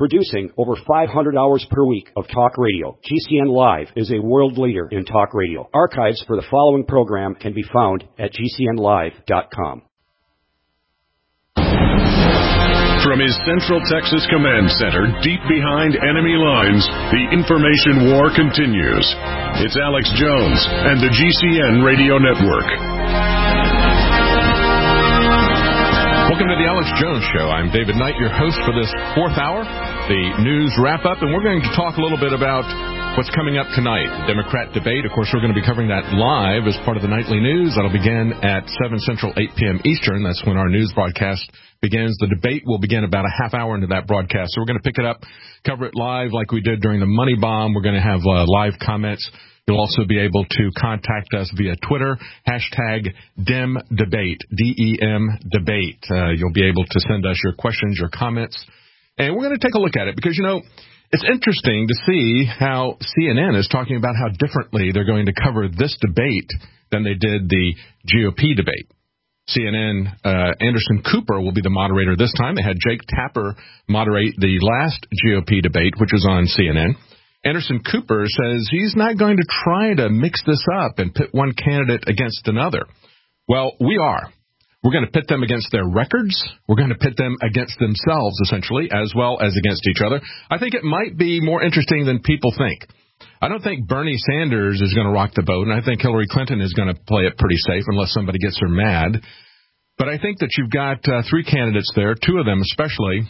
Producing over 500 hours per week of talk radio, GCN Live is a world leader in talk radio. Archives for the following program can be found at GCNlive.com. From his Central Texas Command Center, deep behind enemy lines, the information war continues. It's Alex Jones and the GCN Radio Network. Welcome to the Alex Jones Show. I'm David Knight, your host for this fourth hour, the news wrap-up, and we're going to talk a little bit about what's coming up tonight, the Democrat debate. Of course, we're going to be covering that live as part of the nightly news. That'll begin at 7 Central, 8 p.m. Eastern. That's when our news broadcast begins. The debate will begin about a half hour into that broadcast. So we're going to pick it up, cover it live like we did during the Money Bomb. We're going to have live comments. You'll also be able to contact us via Twitter, hashtag DemDebate, D-E-M debate. You'll be able to send us your questions, your comments, and we're going to take a look at it because, you know, it's interesting to see how CNN is talking about how differently they're going to cover this debate than they did the GOP debate. CNN, Anderson Cooper will be the moderator this time. They had Jake Tapper moderate the last GOP debate, which was on CNN. Anderson Cooper says he's not going to try to mix this up and pit one candidate against another. Well, we are. We're going to pit them against their records. We're going to pit them against themselves, essentially, as well as against each other. I think it might be more interesting than people think. I don't think Bernie Sanders is going to rock the boat, and I think Hillary Clinton is going to play it pretty safe unless somebody gets her mad. But I think that you've got three candidates there, two of them especially,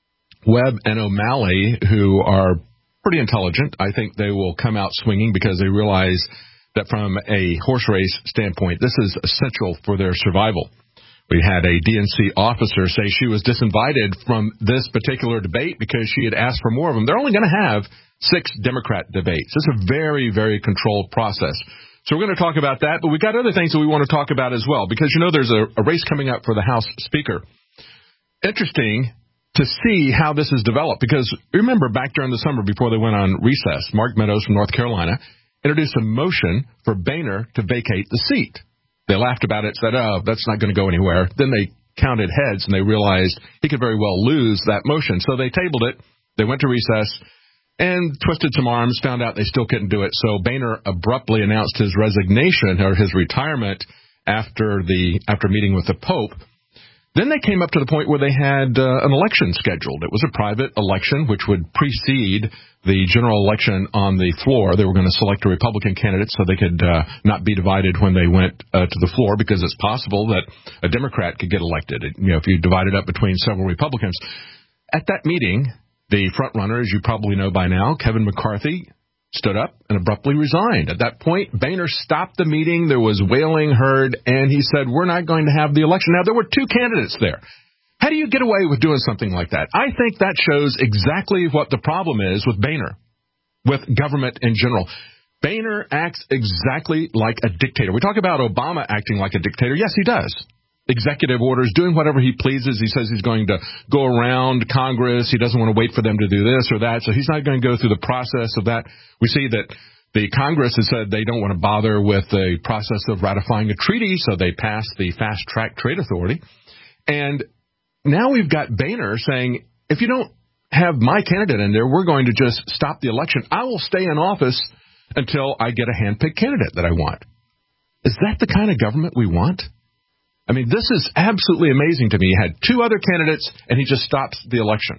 Webb and O'Malley, who are pretty intelligent. I think they will come out swinging because they realize that from a horse race standpoint, this is essential for their survival. We had a DNC officer say she was disinvited from this particular debate because she had asked for more of them. They're only going to have 6 Democrat debates. It's a very, very controlled process. So we're going to talk about that, but we've got other things that we want to talk about as well because, you know, there's a race coming up for the House Speaker. Interesting to see how this is developed because remember back during the summer before they went on recess, Mark Meadows from North Carolina introduced a motion for Boehner to vacate the seat. They laughed about it, said, oh, that's not going to go anywhere. Then they counted heads and they realized he could very well lose that motion. So they tabled it. They went to recess and twisted some arms, found out they still couldn't do it. So Boehner abruptly announced his resignation or his retirement after meeting with the Pope. Then they came up to the point where they had an election scheduled. It was a private election which would precede the general election on the floor. They were going to select a Republican candidate so they could not be divided when they went to the floor because it's possible that a Democrat could get elected, you know, if you divide it up between several Republicans. At that meeting, the front runner, as you probably know by now, Kevin McCarthy, stood up and abruptly resigned. At that point, Boehner stopped the meeting. There was wailing heard, and he said, we're not going to have the election. Now, there were 2 candidates there. How do you get away with doing something like that? I think that shows exactly what the problem is with Boehner, with government in general. Boehner acts exactly like a dictator. We talk about Obama acting like a dictator. Yes, he does. Executive orders, doing whatever he pleases. He says he's going to go around Congress. He doesn't want to wait for them to do this or that, so he's not going to go through the process of that. We see that the Congress has said they don't want to bother with the process of ratifying a treaty, so they passed the fast-track trade authority. And now we've got Boehner saying, if you don't have my candidate in there, we're going to just stop the election. I will stay in office until I get a hand-picked candidate that I want. Is that the kind of government we want? I mean, this is absolutely amazing to me. He had 2 other candidates, and he just stops the election.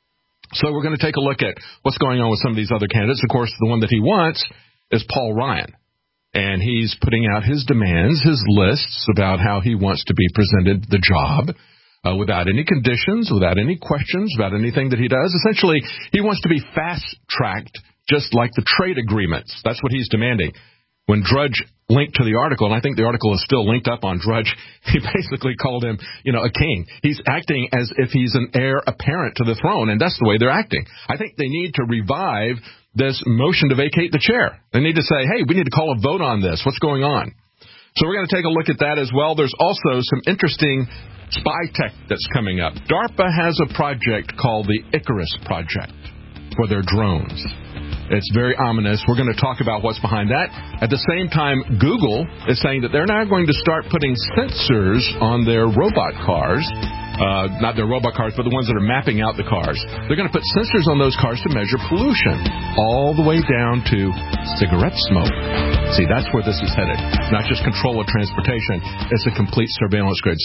So we're going to take a look at what's going on with some of these other candidates. Of course, the one that he wants is Paul Ryan, and he's putting out his demands, his lists about how he wants to be presented the job without any conditions, without any questions, without anything that he does. Essentially, he wants to be fast-tracked just like the trade agreements. That's what he's demanding. When Drudge linked to the article, and I think the article is still linked up on Drudge, he basically called him, you know, a king. He's acting as if he's an heir apparent to the throne, and that's the way they're acting. I think they need to revive this motion to vacate the chair. They need to say, hey, we need to call a vote on this. What's going on? So we're going to take a look at that as well. There's also some interesting spy tech that's coming up. DARPA has a project called the Icarus Project for their drones. It's very ominous. We're going to talk about what's behind that. At the same time, Google is saying that they're now going to start putting sensors on their robot cars not their robot cars, but the ones that are mapping out the cars. They're going to put sensors on those cars to measure pollution, all the way down to cigarette smoke. See, that's where this is headed. Not just control of transportation, it's a complete surveillance grid.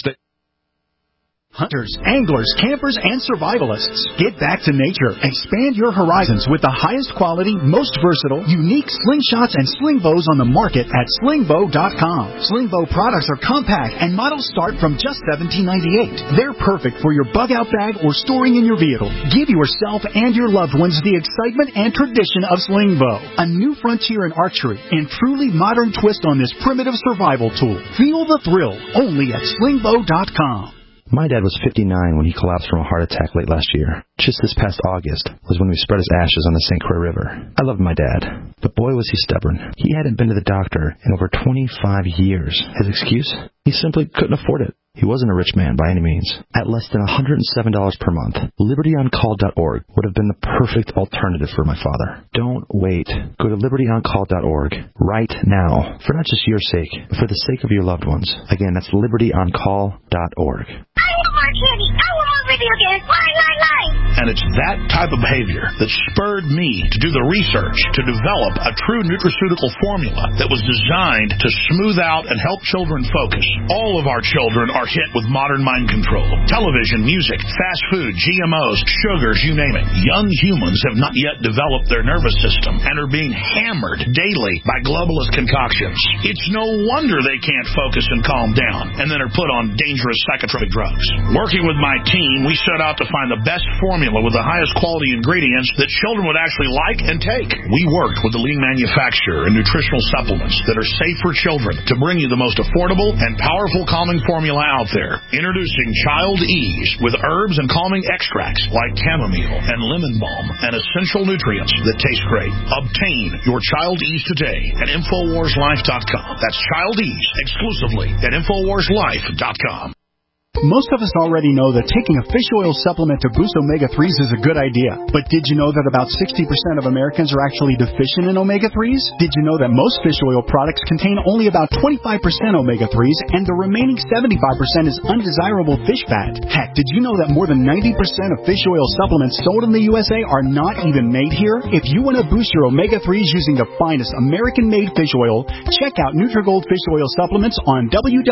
Hunters, anglers, campers, and survivalists. Get back to nature. Expand your horizons with the highest quality, most versatile, unique slingshots and sling bows on the market at slingbow.com. Slingbow products are compact and models start from just $17.98. They're perfect for your bug-out bag or storing in your vehicle. Give yourself and your loved ones the excitement and tradition of Slingbow, a new frontier in archery and truly modern twist on this primitive survival tool. Feel the thrill only at slingbow.com. My dad was 59 when he collapsed from a heart attack late last year. Just this past August was when we spread his ashes on the St. Croix River. I loved my dad, but boy was he stubborn. He hadn't been to the doctor in over 25 years. His excuse? He simply couldn't afford it. He wasn't a rich man by any means. At less than $107 per month, LibertyOnCall.org would have been the perfect alternative for my father. Don't wait. Go to LibertyOnCall.org right now, for not just your sake, but for the sake of your loved ones. Again, that's LibertyOnCall.org. I want more candy. I want more video games. Lie. And it's that type of behavior that spurred me to do the research to develop a true nutraceutical formula that was designed to smooth out and help children focus. All of our children are hit with modern mind control. Television, music, fast food, GMOs, sugars, you name it. Young humans have not yet developed their nervous system and are being hammered daily by globalist concoctions. It's no wonder they can't focus and calm down and then are put on dangerous psychotropic drugs. Working with my team, we set out to find the best formula with the highest quality ingredients that children would actually like and take. We worked with the leading manufacturer in nutritional supplements that are safe for children to bring you the most affordable and powerful calming formula out there. Introducing Child Ease with herbs and calming extracts like chamomile and lemon balm and essential nutrients that taste great. Obtain your Child Ease today at InfoWarsLife.com. That's Child Ease exclusively at InfoWarsLife.com. Most of us already know that taking a fish oil supplement to boost omega-3s is a good idea. But did you know that about 60% of Americans are actually deficient in omega-3s? Did you know that most fish oil products contain only about 25% omega-3s and the remaining 75% is undesirable fish fat? Heck, did you know that more than 90% of fish oil supplements sold in the USA are not even made here? If you want to boost your omega-3s using the finest American-made fish oil, check out Nutrigold Fish Oil Supplements on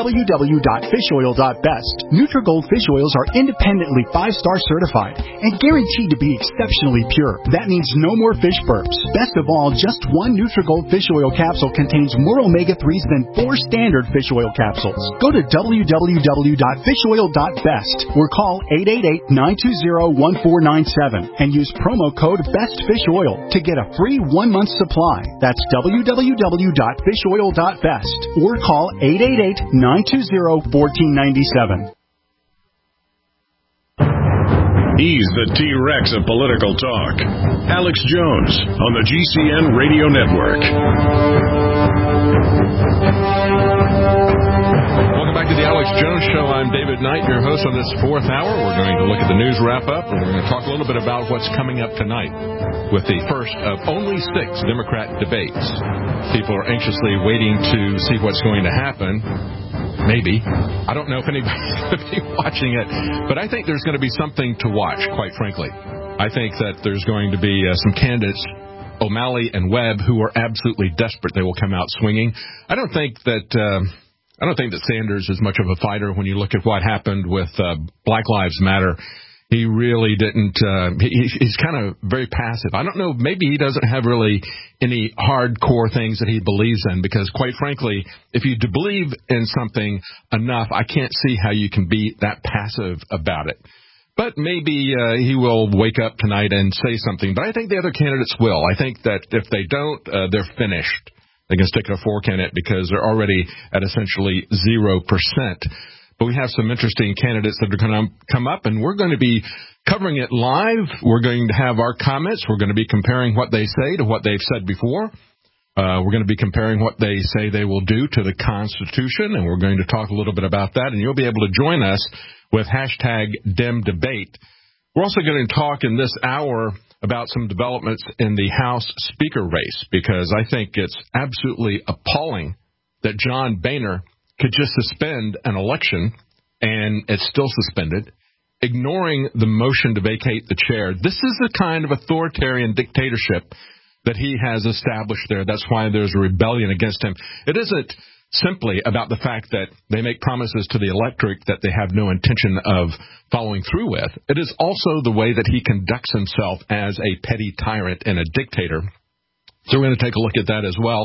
www.fishoil.best. Nutrigold fish oils are independently 5-star certified and guaranteed to be exceptionally pure. That means no more fish burps. Best of all, just one Nutrigold fish oil capsule contains more omega-3s than 4 standard fish oil capsules. Go to www.fishoil.best or call 888-920-1497 and use promo code BESTFISHOIL to get a free 1-month supply. That's www.fishoil.best or call 888-920-1497. He's the T-Rex of political talk. Alex Jones on the GCN Radio Network. Welcome back to the Alex Jones Show. I'm David Knight, your host on this 4th hour. We're going to look at the news wrap-up, and we're going to talk a little bit about what's coming up tonight with the first of only 6 Democrat debates. People are anxiously waiting to see what's going to happen. Maybe. I don't know if anybody's going to be watching it, but I think there's going to be something to watch, quite frankly. I think that there's going to be some candidates, O'Malley and Webb, who are absolutely desperate they will come out swinging. I don't think that Sanders is much of a fighter when you look at what happened with Black Lives Matter. He really didn't, he's kind of very passive. I don't know, maybe he doesn't have really any hardcore things that he believes in, because quite frankly, if you believe in something enough, I can't see how you can be that passive about it. But maybe he will wake up tonight and say something. But I think the other candidates will. I think that if they don't, they're finished. They can stick a fork in it because they're already at essentially 0%. But we have some interesting candidates that are going to come up, and we're going to be covering it live. We're going to have our comments. We're going to be comparing what they say to what they've said before. We're going to be comparing what they say they will do to the Constitution, and we're going to talk a little bit about that. And you'll be able to join us with #DemDebate. We're also going to talk in this hour about some developments in the House Speaker race, because I think it's absolutely appalling that John Boehner could just suspend an election, and it's still suspended, ignoring the motion to vacate the chair. This is the kind of authoritarian dictatorship that he has established there. That's why there's a rebellion against him. It isn't simply about the fact that they make promises to the electorate that they have no intention of following through with. It is also the way that he conducts himself as a petty tyrant and a dictator. So we're going to take a look at that as well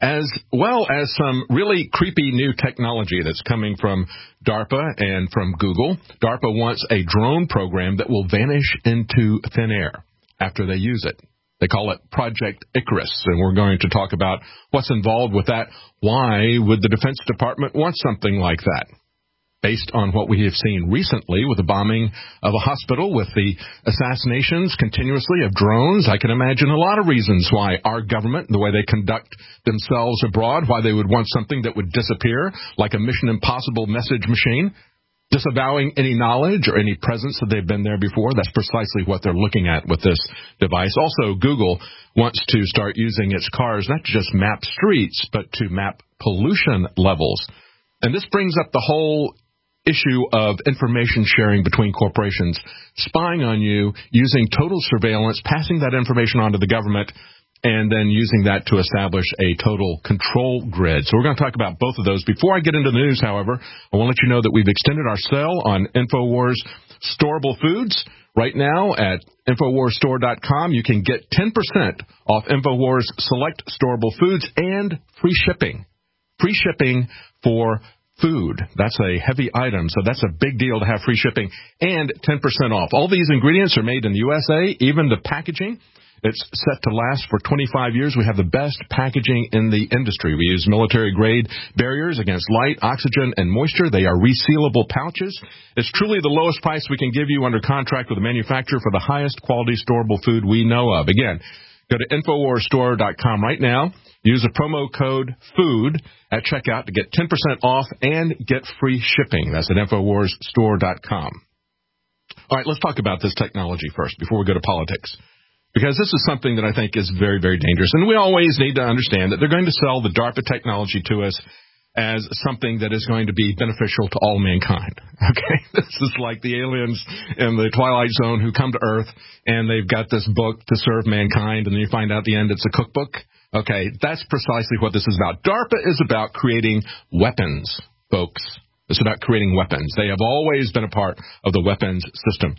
as some really creepy new technology that's coming from DARPA and from Google. DARPA wants a drone program that will vanish into thin air after they use it. They call it Project Icarus, and we're going to talk about what's involved with that. Why would the Defense Department want something like that? Based on what we have seen recently with the bombing of a hospital, with the assassinations continuously of drones, I can imagine a lot of reasons why our government, the way they conduct themselves abroad, why they would want something that would disappear, like a Mission Impossible message machine, disavowing any knowledge or any presence that they've been there before. That's precisely what they're looking at with this device. Also, Google wants to start using its cars not to just map streets, but to map pollution levels. And this brings up the whole issue of information sharing between corporations, spying on you, using total surveillance, passing that information on to the government, and then using that to establish a total control grid. So we're going to talk about both of those. Before I get into the news, however, I want to let you know that we've extended our sale on InfoWars Storable Foods. Right now at InfoWarsStore.com, you can get 10% off InfoWars Select Storable Foods and free shipping. Free shipping for food. That's a heavy item, so that's a big deal to have free shipping and 10% off. All these ingredients are made in the USA, even the packaging. It's set to last for 25 years. We have the best packaging in the industry. We use military-grade barriers against light, oxygen, and moisture. They are resealable pouches. It's truly the lowest price we can give you under contract with a manufacturer for the highest quality storable food we know of. Again, go to InfoWarsStore.com right now. Use the promo code FOOD at checkout to get 10% off and get free shipping. That's at InfoWarsStore.com. All right, let's talk about this technology first before we go to politics, because this is something that I think is very, very dangerous. And we always need to understand that they're going to sell the DARPA technology to us as something that is going to be beneficial to all mankind. Okay? This is like the aliens in the Twilight Zone who come to Earth and they've got this book to serve mankind, and then you find out at the end it's a cookbook. Okay, that's precisely what this is about. DARPA is about creating weapons, folks. It's about creating weapons. They have always been a part of the weapons system.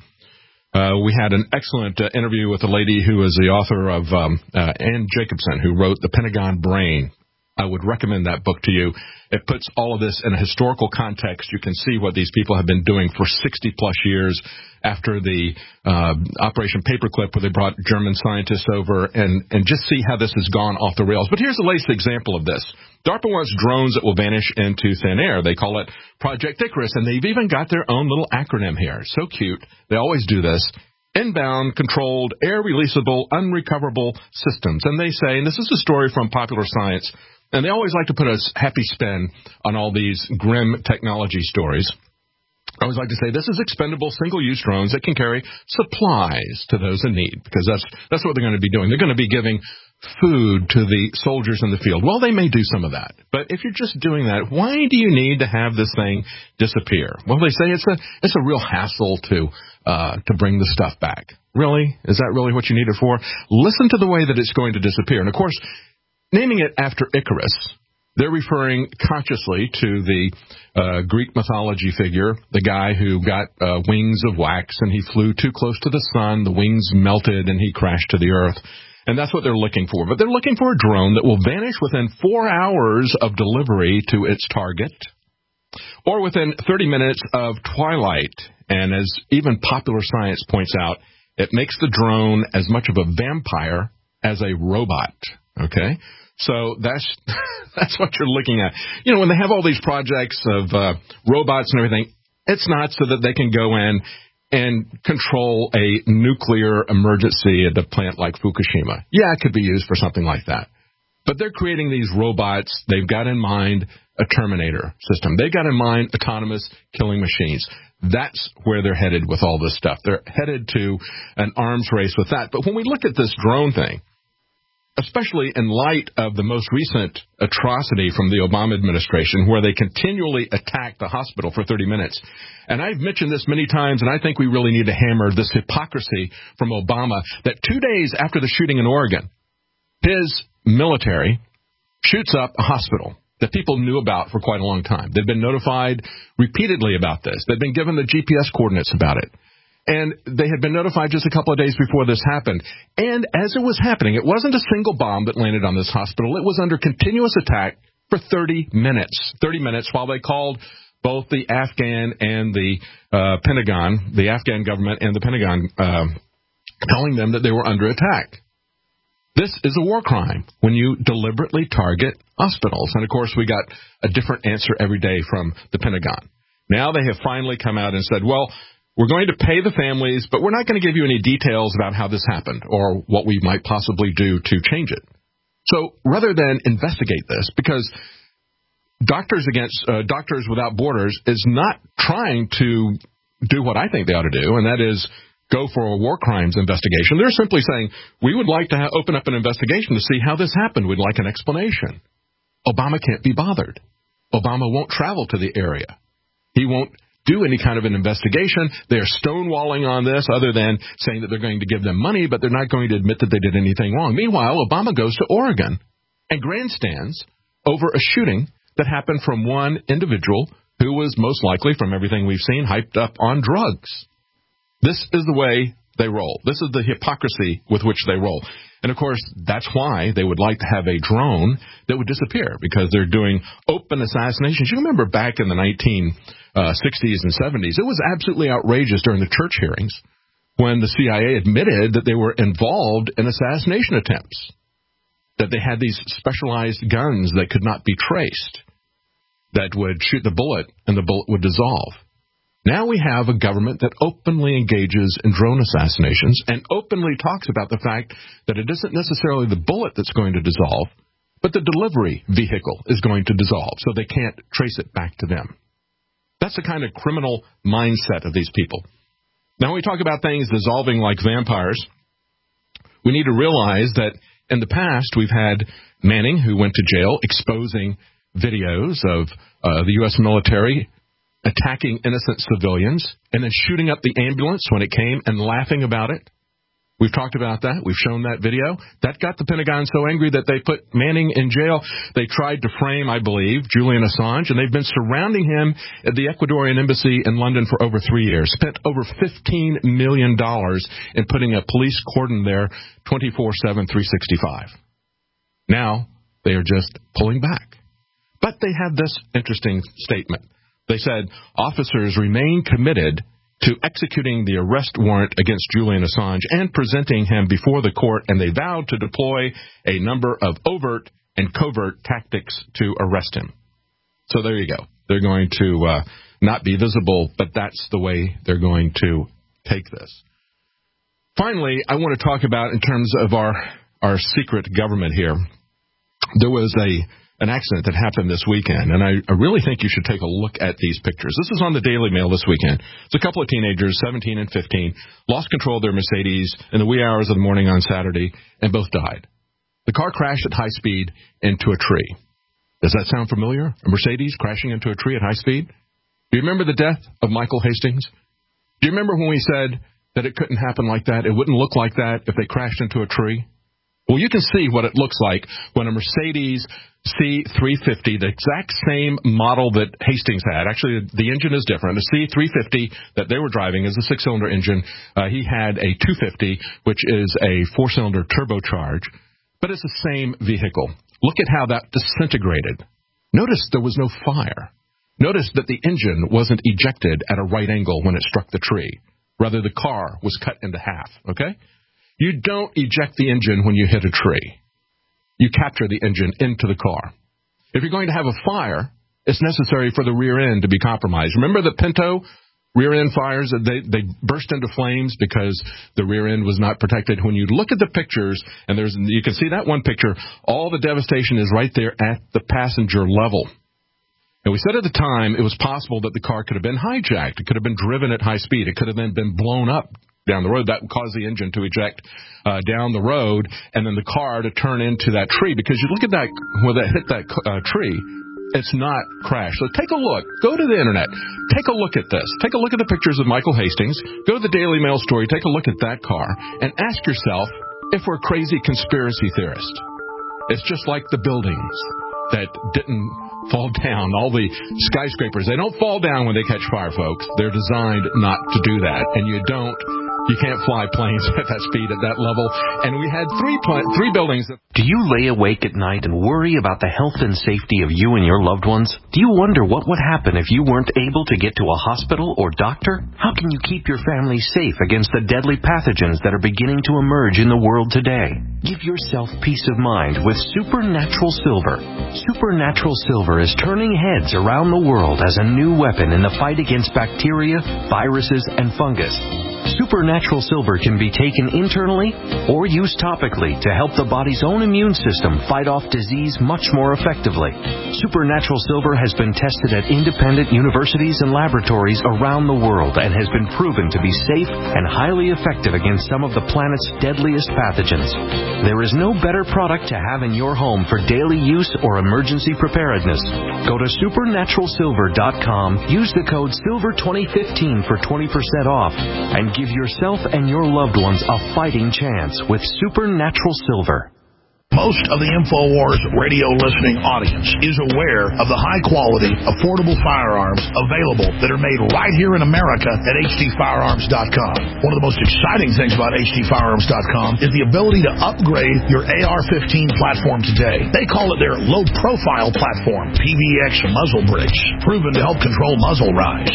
We had an excellent interview with a lady who is the author of Ann Jacobson, who wrote The Pentagon Brain. I would recommend that book to you. It puts all of this in a historical context. You can see what these people have been doing for 60-plus years after the Operation Paperclip, where they brought German scientists over, and just see how this has gone off the rails. But here's the latest example of this. DARPA wants drones that will vanish into thin air. They call it Project Icarus, and they've even got their own little acronym here. So cute. They always do this. Inbound, controlled, air-releasable, unrecoverable systems. And they say, and this is a story from Popular Science, and they always like to put a happy spin on all these grim technology stories. I always like to say this is expendable single-use drones that can carry supplies to those in need, because that's what they're going to be doing. They're going to be giving food to the soldiers in the field. Well, they may do some of that, but if you're just doing that, why do you need to have this thing disappear? Well, they say it's a real hassle to bring the stuff back. Really? Is that really what you need it for? Listen to the way that it's going to disappear. And of course, naming it after Icarus, they're referring consciously to the Greek mythology figure, the guy who got wings of wax and he flew too close to the sun, the wings melted, and he crashed to the earth. And that's what they're looking for. But they're looking for a drone that will vanish within 4 hours of delivery to its target, or within 30 minutes of twilight. And as even Popular Science points out, it makes the drone as much of a vampire as a robot. Okay? So that's what you're looking at. You know, when they have all these projects of robots and everything, it's not so that they can go in and control a nuclear emergency at a plant like Fukushima. Yeah, it could be used for something like that. But they're creating these robots. They've got in mind a Terminator system. They've got in mind autonomous killing machines. That's where they're headed with all this stuff. They're headed to an arms race with that. But when we look at this drone thing, especially in light of the most recent atrocity from the Obama administration, where they continually attack the hospital for 30 minutes. And I've mentioned this many times, and I think we really need to hammer this hypocrisy from Obama, that 2 days after the shooting in Oregon, his military shoots up a hospital that people knew about for quite a long time. They've been notified repeatedly about this. They've been given the GPS coordinates about it. And they had been notified just a couple of days before this happened. And as it was happening, it wasn't a single bomb that landed on this hospital. It was under continuous attack for 30 minutes. 30 minutes while they called both the Afghan and the Pentagon, the Afghan government and the Pentagon, telling them that they were under attack. This is a war crime when you deliberately target hospitals. And, of course, we got a different answer every day from the Pentagon. Now they have finally come out and said, well, we're going to pay the families, but we're not going to give you any details about how this happened or what we might possibly do to change it. So rather than investigate this, because Doctors Without Borders is not trying to do what I think they ought to do, and that is go for a war crimes investigation. They're simply saying, we would like to open up an investigation to see how this happened. We'd like an explanation. Obama can't be bothered. Obama won't travel to the area. He won't do any kind of an investigation. They're stonewalling on this other than saying that they're going to give them money, but they're not going to admit that they did anything wrong. Meanwhile, Obama goes to Oregon and grandstands over a shooting that happened from one individual who was most likely, from everything we've seen, hyped up on drugs. This is the way they roll. This is the hypocrisy with which they roll. And, of course, that's why they would like to have a drone that would disappear, because they're doing open assassinations. You remember back in the 1960s and 70s, it was absolutely outrageous during the church hearings when the CIA admitted that they were involved in assassination attempts, that they had these specialized guns that could not be traced, that would shoot the bullet and the bullet would dissolve. Now we have a government that openly engages in drone assassinations and openly talks about the fact that it isn't necessarily the bullet that's going to dissolve, but the delivery vehicle is going to dissolve, so they can't trace it back to them. That's the kind of criminal mindset of these people. Now, when we talk about things dissolving like vampires, we need to realize that in the past we've had Manning, who went to jail, exposing videos of the U.S. military attacking innocent civilians and then shooting up the ambulance when it came and laughing about it. We've talked about that. We've shown that video. That got the Pentagon so angry that they put Manning in jail. They tried to frame, I believe, Julian Assange, and they've been surrounding him at the Ecuadorian embassy in London for over 3 years. Spent over $15 million in putting a police cordon there 24/7, 365. Now they are just pulling back. But they have this interesting statement. They said officers remain committed to executing the arrest warrant against Julian Assange and presenting him before the court, and they vowed to deploy a number of overt and covert tactics to arrest him. So there you go. They're going to not be visible, but that's the way they're going to take this. Finally, I want to talk about, in terms of our secret government here, there was an accident that happened this weekend, and I really think you should take a look at these pictures. This is on the Daily Mail this weekend. It's a couple of teenagers, 17 and 15, lost control of their Mercedes in the wee hours of the morning on Saturday, and both died. The car crashed at high speed into a tree. Does that sound familiar? A Mercedes crashing into a tree at high speed? Do you remember the death of Michael Hastings? Do you remember when we said that it couldn't happen like that? It wouldn't look like that if they crashed into a tree? Well, you can see what it looks like when a Mercedes C350, the exact same model that Hastings had. Actually, the engine is different. The C350 that they were driving is a six-cylinder engine. He had a 250, which is a four-cylinder turbocharge, but it's the same vehicle. Look at how that disintegrated. Notice there was no fire. Notice that the engine wasn't ejected at a right angle when it struck the tree. Rather, the car was cut into half, okay? You don't eject the engine when you hit a tree. You capture the engine into the car. If you're going to have a fire, it's necessary for the rear end to be compromised. Remember the Pinto rear end fires? They burst into flames because the rear end was not protected. When you look at the pictures, and you can see that one picture, all the devastation is right there at the passenger level. And we said at the time it was possible that the car could have been hijacked. It could have been driven at high speed. It could have then been blown up down the road. That would cause the engine to eject down the road, and then the car to turn into that tree. Because you look at that, where that hit that tree, it's not crashed. So take a look. Go to the internet. Take a look at this. Take a look at the pictures of Michael Hastings. Go to the Daily Mail story. Take a look at that car and ask yourself if we're crazy conspiracy theorists. It's just like the buildings that didn't fall down. All the skyscrapers, they don't fall down when they catch fire, folks. They're designed not to do that. And you can't fly planes at that speed, at that level. And we had three buildings. Do you lay awake at night and worry about the health and safety of you and your loved ones? Do you wonder what would happen if you weren't able to get to a hospital or doctor? How can you keep your family safe against the deadly pathogens that are beginning to emerge in the world today? Give yourself peace of mind with Supernatural Silver. Supernatural Silver is turning heads around the world as a new weapon in the fight against bacteria, viruses, and fungus. Supernatural Silver can be taken internally or used topically to help the body's own immune system fight off disease much more effectively. Supernatural Silver has been tested at independent universities and laboratories around the world and has been proven to be safe and highly effective against some of the planet's deadliest pathogens. There is no better product to have in your home for daily use or emergency preparedness. Go to supernaturalsilver.com, use the code SILVER2015 for 20% off, and give yourself and your loved ones a fighting chance with Supernatural Silver. Most of the InfoWars radio listening audience is aware of the high-quality, affordable firearms available that are made right here in America at hdfirearms.com. One of the most exciting things about hdfirearms.com is the ability to upgrade your AR-15 platform today. They call it their low-profile platform, PVX muzzle bridge, proven to help control muzzle rise.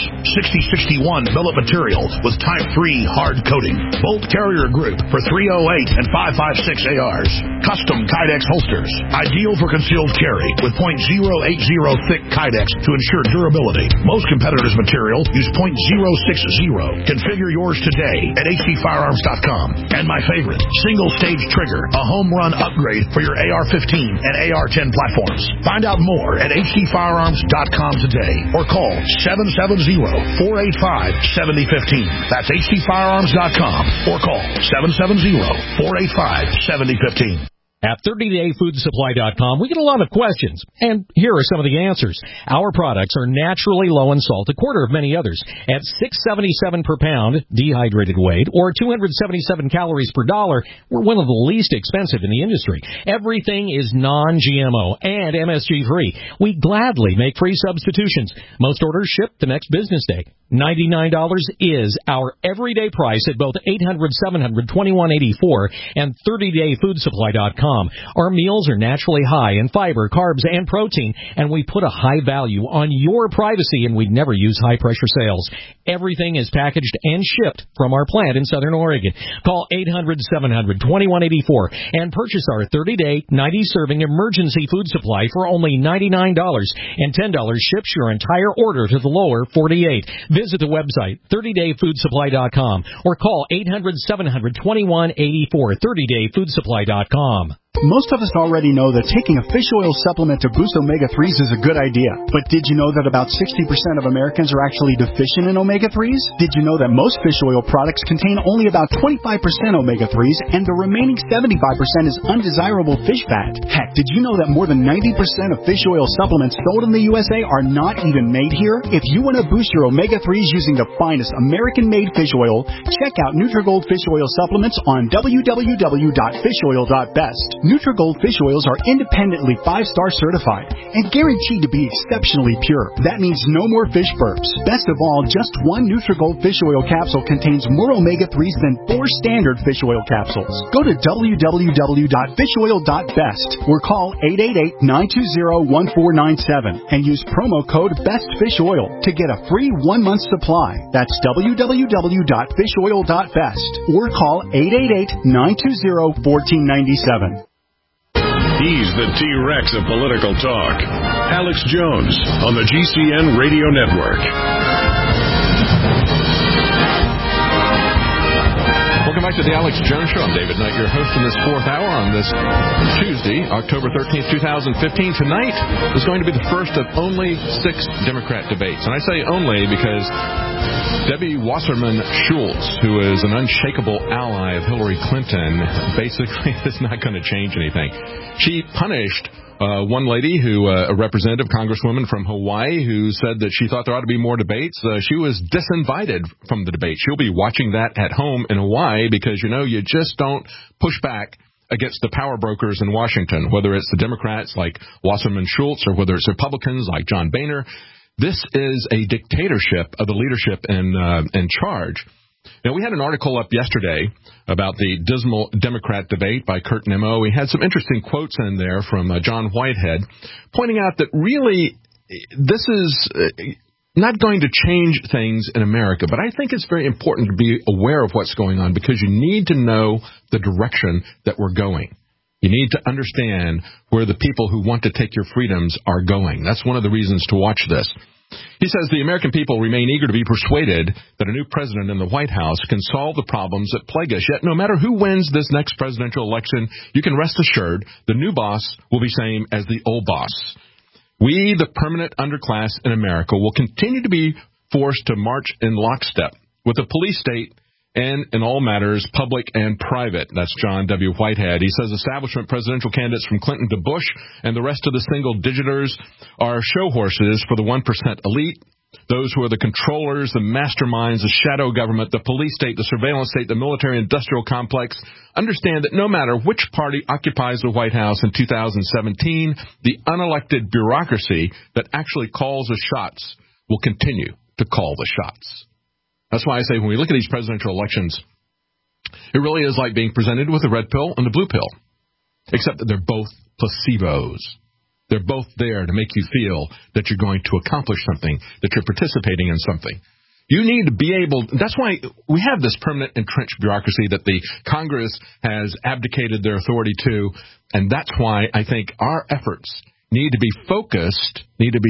6061 billet materials with Type 3 hard coating. Bolt carrier group for 308 and 5.56 ARs. Custom Kydex holsters, ideal for concealed carry with .080 thick Kydex to ensure durability. Most competitors' material use .060. Configure yours today at hdfirearms.com. And my favorite, single-stage trigger, a home run upgrade for your AR-15 and AR-10 platforms. Find out more at hdfirearms.com today or call 770-485-7015. That's hdfirearms.com or call 770-485-7015. At 30dayfoodsupply.com, we get a lot of questions, and here are some of the answers. Our products are naturally low in salt, a quarter of many others, at $6.77 per pound dehydrated weight, or 277 calories per dollar. We're one of the least expensive in the industry. Everything is non-GMO and MSG-free. We gladly make free substitutions. Most orders ship the next business day. $99 is our everyday price at both 800-700-2184 and 30dayfoodsupply.com. Our meals are naturally high in fiber, carbs, and protein, and we put a high value on your privacy, and we'd never use high-pressure sales. Everything is packaged and shipped from our plant in Southern Oregon. Call 800-700-2184 and purchase our 30-day, 90-serving emergency food supply for only $99, and $10 ships your entire order to the lower 48. Visit the website, 30dayfoodsupply.com, or call 800-700-2184, 30dayfoodsupply.com. Most of us already know that taking a fish oil supplement to boost omega-3s is a good idea. But did you know that about 60% of Americans are actually deficient in omega-3s? Did you know that most fish oil products contain only about 25% omega-3s and the remaining 75% is undesirable fish fat? Heck, did you know that more than 90% of fish oil supplements sold in the USA are not even made here? If you want to boost your omega-3s using the finest American-made fish oil, check out Nutrigold Fish Oil Supplements on www.fishoil.best. Nutrigold fish oils are independently 5-star certified and guaranteed to be exceptionally pure. That means no more fish burps. Best of all, just one Nutrigold fish oil capsule contains more omega-3s than 4 standard fish oil capsules. Go to www.fishoil.best or call 888-920-1497 and use promo code BESTFISHOIL to get a free 1-month supply. That's www.fishoil.best or call 888-920-1497. He's the T-Rex of political talk. Alex Jones on the GCN Radio Network. Welcome back to the Alex Jones Show. I'm David Knight, your host in this fourth hour on this Tuesday, October 13th, 2015. Tonight is going to be the first of only 6 Democrat debates. And I say only because Debbie Wasserman Schultz, who is an unshakable ally of Hillary Clinton, basically is not going to change anything. She punished one lady, a representative congresswoman from Hawaii, who said that she thought there ought to be more debates. She was disinvited from the debate. She'll be watching that at home in Hawaii because, you just don't push back against the power brokers in Washington, whether it's the Democrats like Wasserman Schultz or whether it's Republicans like John Boehner. This is a dictatorship of the leadership in charge. Now, we had an article up yesterday about the dismal Democrat debate by Kurt Nimmo. We had some interesting quotes in there from John Whitehead, pointing out that really this is not going to change things in America. But I think it's very important to be aware of what's going on because you need to know the direction that we're going. You need to understand where the people who want to take your freedoms are going. That's one of the reasons to watch this. He says the American people remain eager to be persuaded that a new president in the White House can solve the problems that plague us. Yet no matter who wins this next presidential election, you can rest assured the new boss will be same as the old boss. We, the permanent underclass in America, will continue to be forced to march in lockstep with the police state and in all matters, public and private. That's John W. Whitehead. He says establishment presidential candidates from Clinton to Bush and the rest of the single-digiters are show horses for the 1% elite, those who are the controllers, the masterminds, the shadow government, the police state, the surveillance state, the military-industrial complex. Understand that no matter which party occupies the White House in 2017, the unelected bureaucracy that actually calls the shots will continue to call the shots. That's why I say when we look at these presidential elections, it really is like being presented with the red pill and the blue pill, except that they're both placebos. They're both there to make you feel that you're going to accomplish something, that you're participating in something. You need to be able – that's why we have this permanent entrenched bureaucracy that the Congress has abdicated their authority to, and that's why I think our efforts need to be focused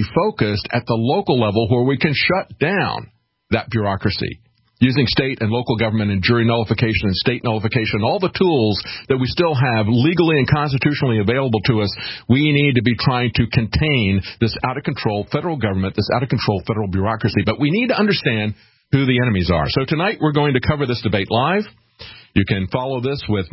at the local level where we can shut down that bureaucracy, using state and local government and jury nullification and state nullification, all the tools that we still have legally and constitutionally available to us. We need to be trying to contain this out-of-control federal government, this out-of-control federal bureaucracy. But we need to understand who the enemies are. So tonight we're going to cover this debate live. You can follow this with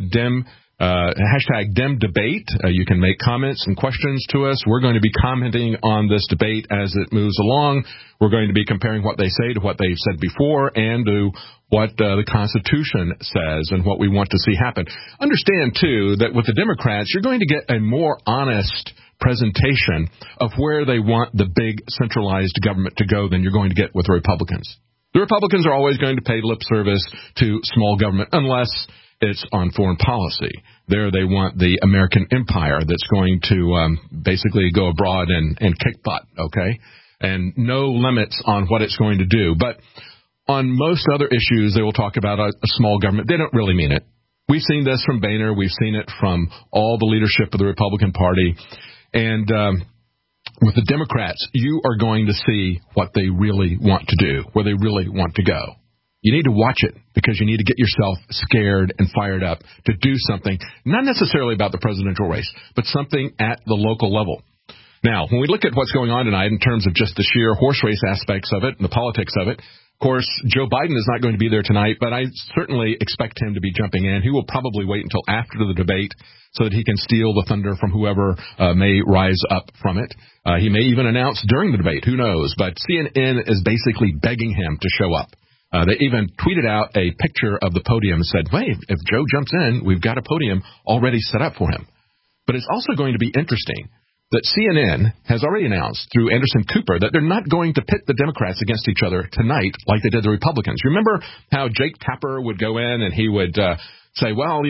hashtag DemDebate. You can make comments and questions to us. We're going to be commenting on this debate as it moves along. We're going to be comparing what they say to what they've said before and to what the Constitution says and what we want to see happen. Understand, too, that with the Democrats, you're going to get a more honest presentation of where they want the big centralized government to go than you're going to get with the Republicans. The Republicans are always going to pay lip service to small government unless it's on foreign policy. There they want the American empire that's going to basically go abroad and kick butt, okay? And no limits on what it's going to do. But on most other issues, they will talk about a small government. They don't really mean it. We've seen this from Boehner. We've seen it from all the leadership of the Republican Party. And with the Democrats, you are going to see what they really want to do, where they really want to go. You need to watch it because you need to get yourself scared and fired up to do something, not necessarily about the presidential race, but something at the local level. Now, when we look at what's going on tonight in terms of just the sheer horse race aspects of it and the politics of it, of course, Joe Biden is not going to be there tonight, but I certainly expect him to be jumping in. He will probably wait until after the debate so that he can steal the thunder from whoever may rise up from it. He may even announce during the debate. Who knows? But CNN is basically begging him to show up. They even tweeted out a picture of the podium and said, wait, if Joe jumps in, we've got a podium already set up for him. But it's also going to be interesting that CNN has already announced through Anderson Cooper that they're not going to pit the Democrats against each other tonight like they did the Republicans. Remember how Jake Tapper would go in and he would say, well,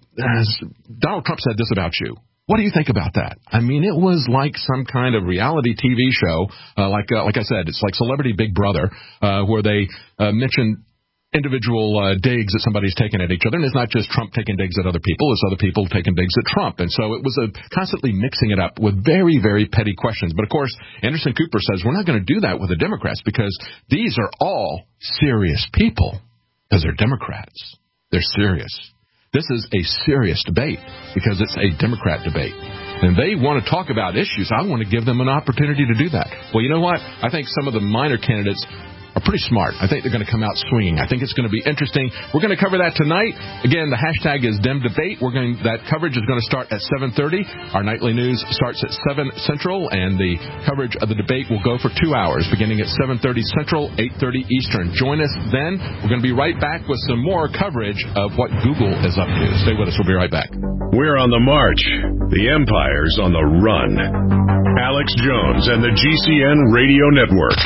Donald Trump said this about you. What do you think about that? I mean, it was like some kind of reality TV show. Like I said, it's like Celebrity Big Brother, where they mention individual digs that somebody's taken at each other. And it's not just Trump taking digs at other people. It's other people taking digs at Trump. And so it was constantly mixing it up with very, very petty questions. But, of course, Anderson Cooper says we're not going to do that with the Democrats because these are all serious people because they're Democrats. They're serious. This is a serious debate because it's a Democrat debate. And they want to talk about issues. I want to give them an opportunity to do that. Well, you know what? I think some of the minor candidates are pretty smart. I think they're going to come out swinging. I think it's going to be interesting. We're going to cover that tonight. Again, the hashtag is DemDebate. That coverage is going to start at 7:30. Our nightly news starts at 7 Central, and the coverage of the debate will go for 2 hours, beginning at 7:30 Central, 8:30 Eastern. Join us then. We're going to be right back with some more coverage of what Google is up to. Stay with us. We'll be right back. We're on the march. The empire's on the run. Alex Jones and the GCN Radio Network.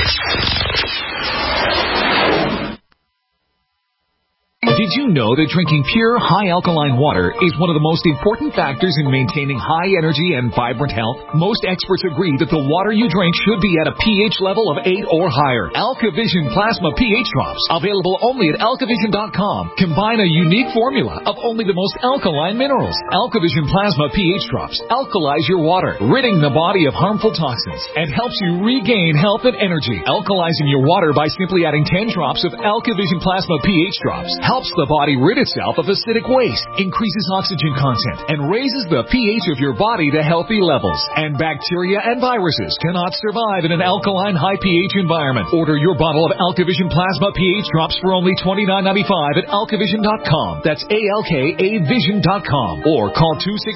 Did you know that drinking pure, high-alkaline water is one of the most important factors in maintaining high energy and vibrant health? Most experts agree that the water you drink should be at a pH level of 8 or higher. AlkaVision Plasma pH Drops, available only at alkavision.com, combine a unique formula of only the most alkaline minerals. AlkaVision Plasma pH Drops alkalize your water, ridding the body of harmful toxins, and helps you regain health and energy. Alkalizing your water by simply adding 10 drops of AlkaVision Plasma pH Drops helps the body rid itself of acidic waste, increases oxygen content, and raises the pH of your body to healthy levels. And bacteria and viruses cannot survive in an alkaline high pH environment. Order your bottle of AlkaVision Plasma pH Drops for only $29.95 at alkavision.com. That's ALKAvision.com. Or call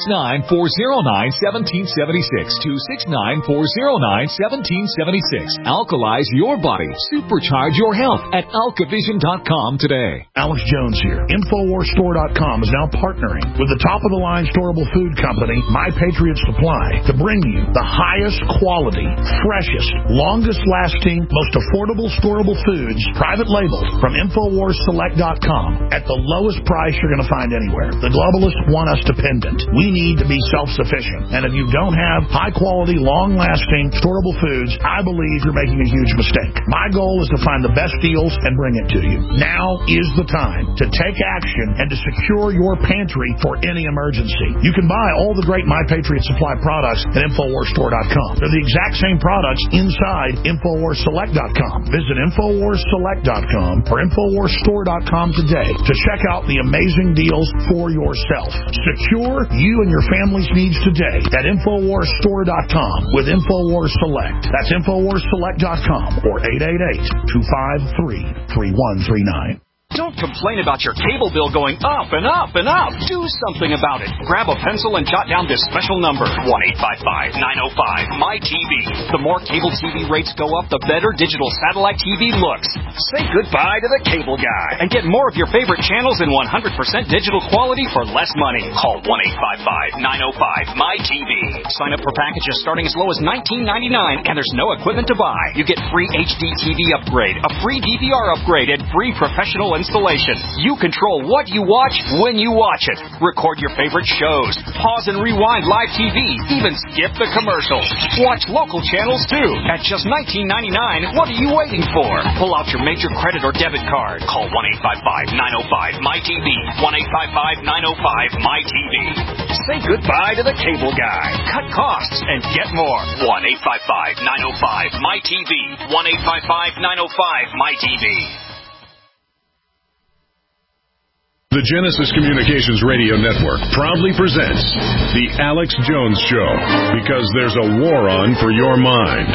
269-409-1776. 269-409-1776. Alkalize your body. Supercharge your health at alkavision.com today. Alex Jones here. InfoWarsStore.com is now partnering with the top-of-the-line storable food company, My Patriot Supply, to bring you the highest quality, freshest, longest-lasting, most affordable storable foods, private labeled, from InfoWarsSelect.com at the lowest price you're going to find anywhere. The globalists want us dependent. We need to be self-sufficient. And if you don't have high-quality, long-lasting, storable foods, I believe you're making a huge mistake. My goal is to find the best deals and bring it to you. Now is the time to take action and to secure your pantry for any emergency. You can buy all the great My Patriot Supply products at InfoWarsStore.com. They're the exact same products inside InfoWarsSelect.com. Visit InfoWarsSelect.com or InfoWarsStore.com today to check out the amazing deals for yourself. Secure you and your family's needs today at InfoWarsStore.com with InfoWars Select. That's InfoWarsSelect.com or 888-253-3139. Don't complain about your cable bill going up and up and up. Do something about it. Grab a pencil and jot down this special number, 1-855-905-MY-TV. The more cable TV rates go up, the better digital satellite TV looks. Say goodbye to the cable guy and get more of your favorite channels in 100% digital quality for less money. Call 1-855-905-MY-TV. Sign up for packages starting as low as $19.99, and there's no equipment to buy. You get free HD TV upgrade, a free DVR upgrade, and free professional installation. You control what you watch when you watch it. Record your favorite shows. Pause and rewind live TV. Even skip the commercials. Watch local channels too. At just $19.99, what are you waiting for? Pull out your major credit or debit card. Call 1-855-905-MY-TV. 1-855-905-MY-TV. Say goodbye to the cable guy. Cut costs and get more. 1-855-905-MY-TV. 1-855-905-MY-TV. The Genesis Communications Radio Network proudly presents The Alex Jones Show, because there's a war on for your mind.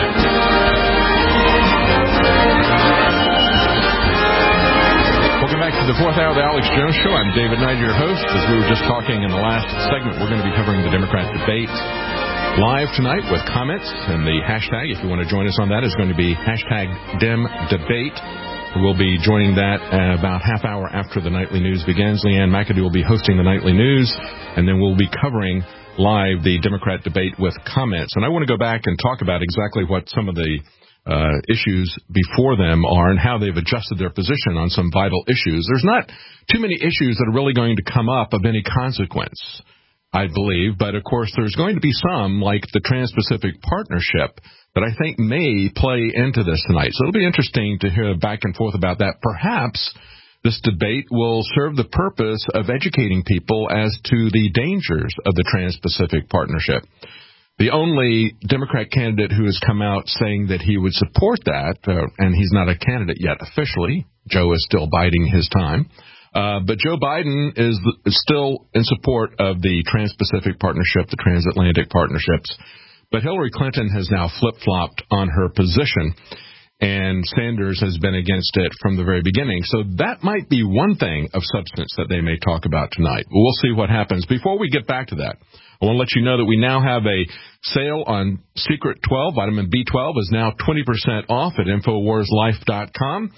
Welcome back to the fourth hour of the Alex Jones Show. I'm David Knight, your host. As we were just talking in the last segment, we're going to be covering the Democrat debate live tonight with comments, and the hashtag, if you want to join us on that, is going to be hashtag DemDebate. We'll be joining that about half hour after the nightly news begins. Leanne McAdoo will be hosting the nightly news, and then we'll be covering live the Democrat debate with comments. And I want to go back and talk about exactly what some of the issues before them are and how they've adjusted their position on some vital issues. There's not too many issues that are really going to come up of any consequence, I believe, but of course there's going to be some, like the Trans-Pacific Partnership, that I think may play into this tonight. So it'll be interesting to hear back and forth about that. Perhaps this debate will serve the purpose of educating people as to the dangers of the Trans-Pacific Partnership. The only Democrat candidate who has come out saying that he would support that, and he's not a candidate yet officially, Joe is still biding his time, But Joe Biden is still in support of the Trans-Pacific Partnership, the Transatlantic Partnerships. But Hillary Clinton has now flip-flopped on her position, and Sanders has been against it from the very beginning. So that might be one thing of substance that they may talk about tonight. We'll see what happens. Before we get back to that, I want to let you know that we now have a sale on Secret 12. Vitamin B12 is now 20% off at InfoWarsLife.com.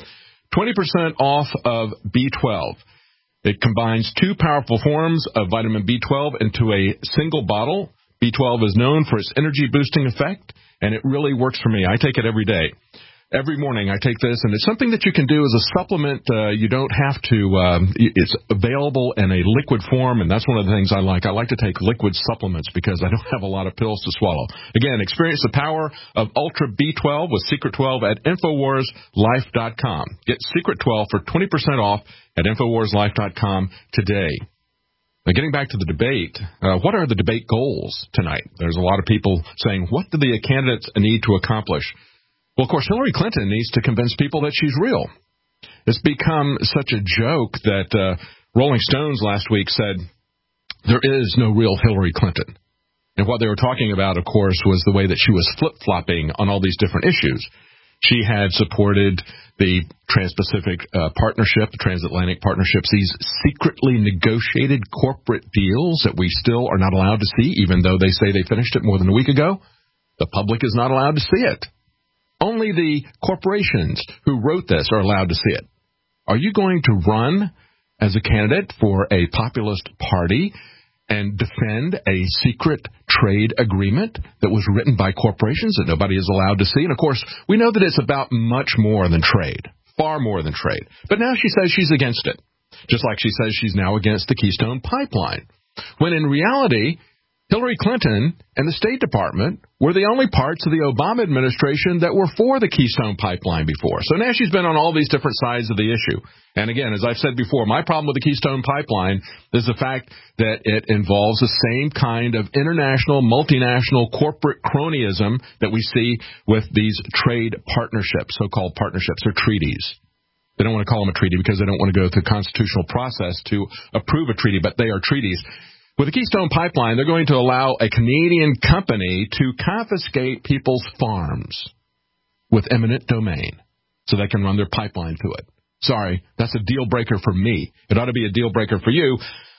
20% off of B12. It combines two powerful forms of vitamin B12 into a single bottle. B12 is known for its energy-boosting effect, and it really works for me. I take it every day. Every morning I take this, and it's something that you can do as a supplement. You don't have to, it's available in a liquid form, and that's one of the things I like. I like to take liquid supplements because I don't have a lot of pills to swallow. Again, experience the power of Ultra B12 with Secret 12 at InfoWarsLife.com. Get Secret 12 for 20% off at InfoWarsLife.com today. Now, getting back to the debate, what are the debate goals tonight? There's a lot of people saying, what do the candidates need to accomplish? Well, of course, Hillary Clinton needs to convince people that she's real. It's become such a joke that Rolling Stones last week said there is no real Hillary Clinton. And what they were talking about, of course, was the way that she was flip-flopping on all these different issues. She had supported the Trans-Pacific Partnership, the Transatlantic Partnerships, these secretly negotiated corporate deals that we still are not allowed to see, even though they say they finished it more than a week ago. The public is not allowed to see it. Only the corporations who wrote this are allowed to see it. Are you going to run as a candidate for a populist party and defend a secret trade agreement that was written by corporations that nobody is allowed to see? And, of course, we know that it's about much more than trade, far more than trade. But now she says she's against it, just like she says she's now against the Keystone Pipeline, when in reality Hillary Clinton and the State Department were the only parts of the Obama administration that were for the Keystone Pipeline before. So now she's been on all these different sides of the issue. And again, as I've said before, my problem with the Keystone Pipeline is the fact that it involves the same kind of international, multinational corporate cronyism that we see with these trade partnerships, so-called partnerships or treaties. They don't want to call them a treaty because they don't want to go through the constitutional process to approve a treaty, but they are treaties. With the Keystone Pipeline, they're going to allow a Canadian company to confiscate people's farms with eminent domain so they can run their pipeline through it. Sorry, that's a deal breaker for me. It ought to be a deal breaker for you.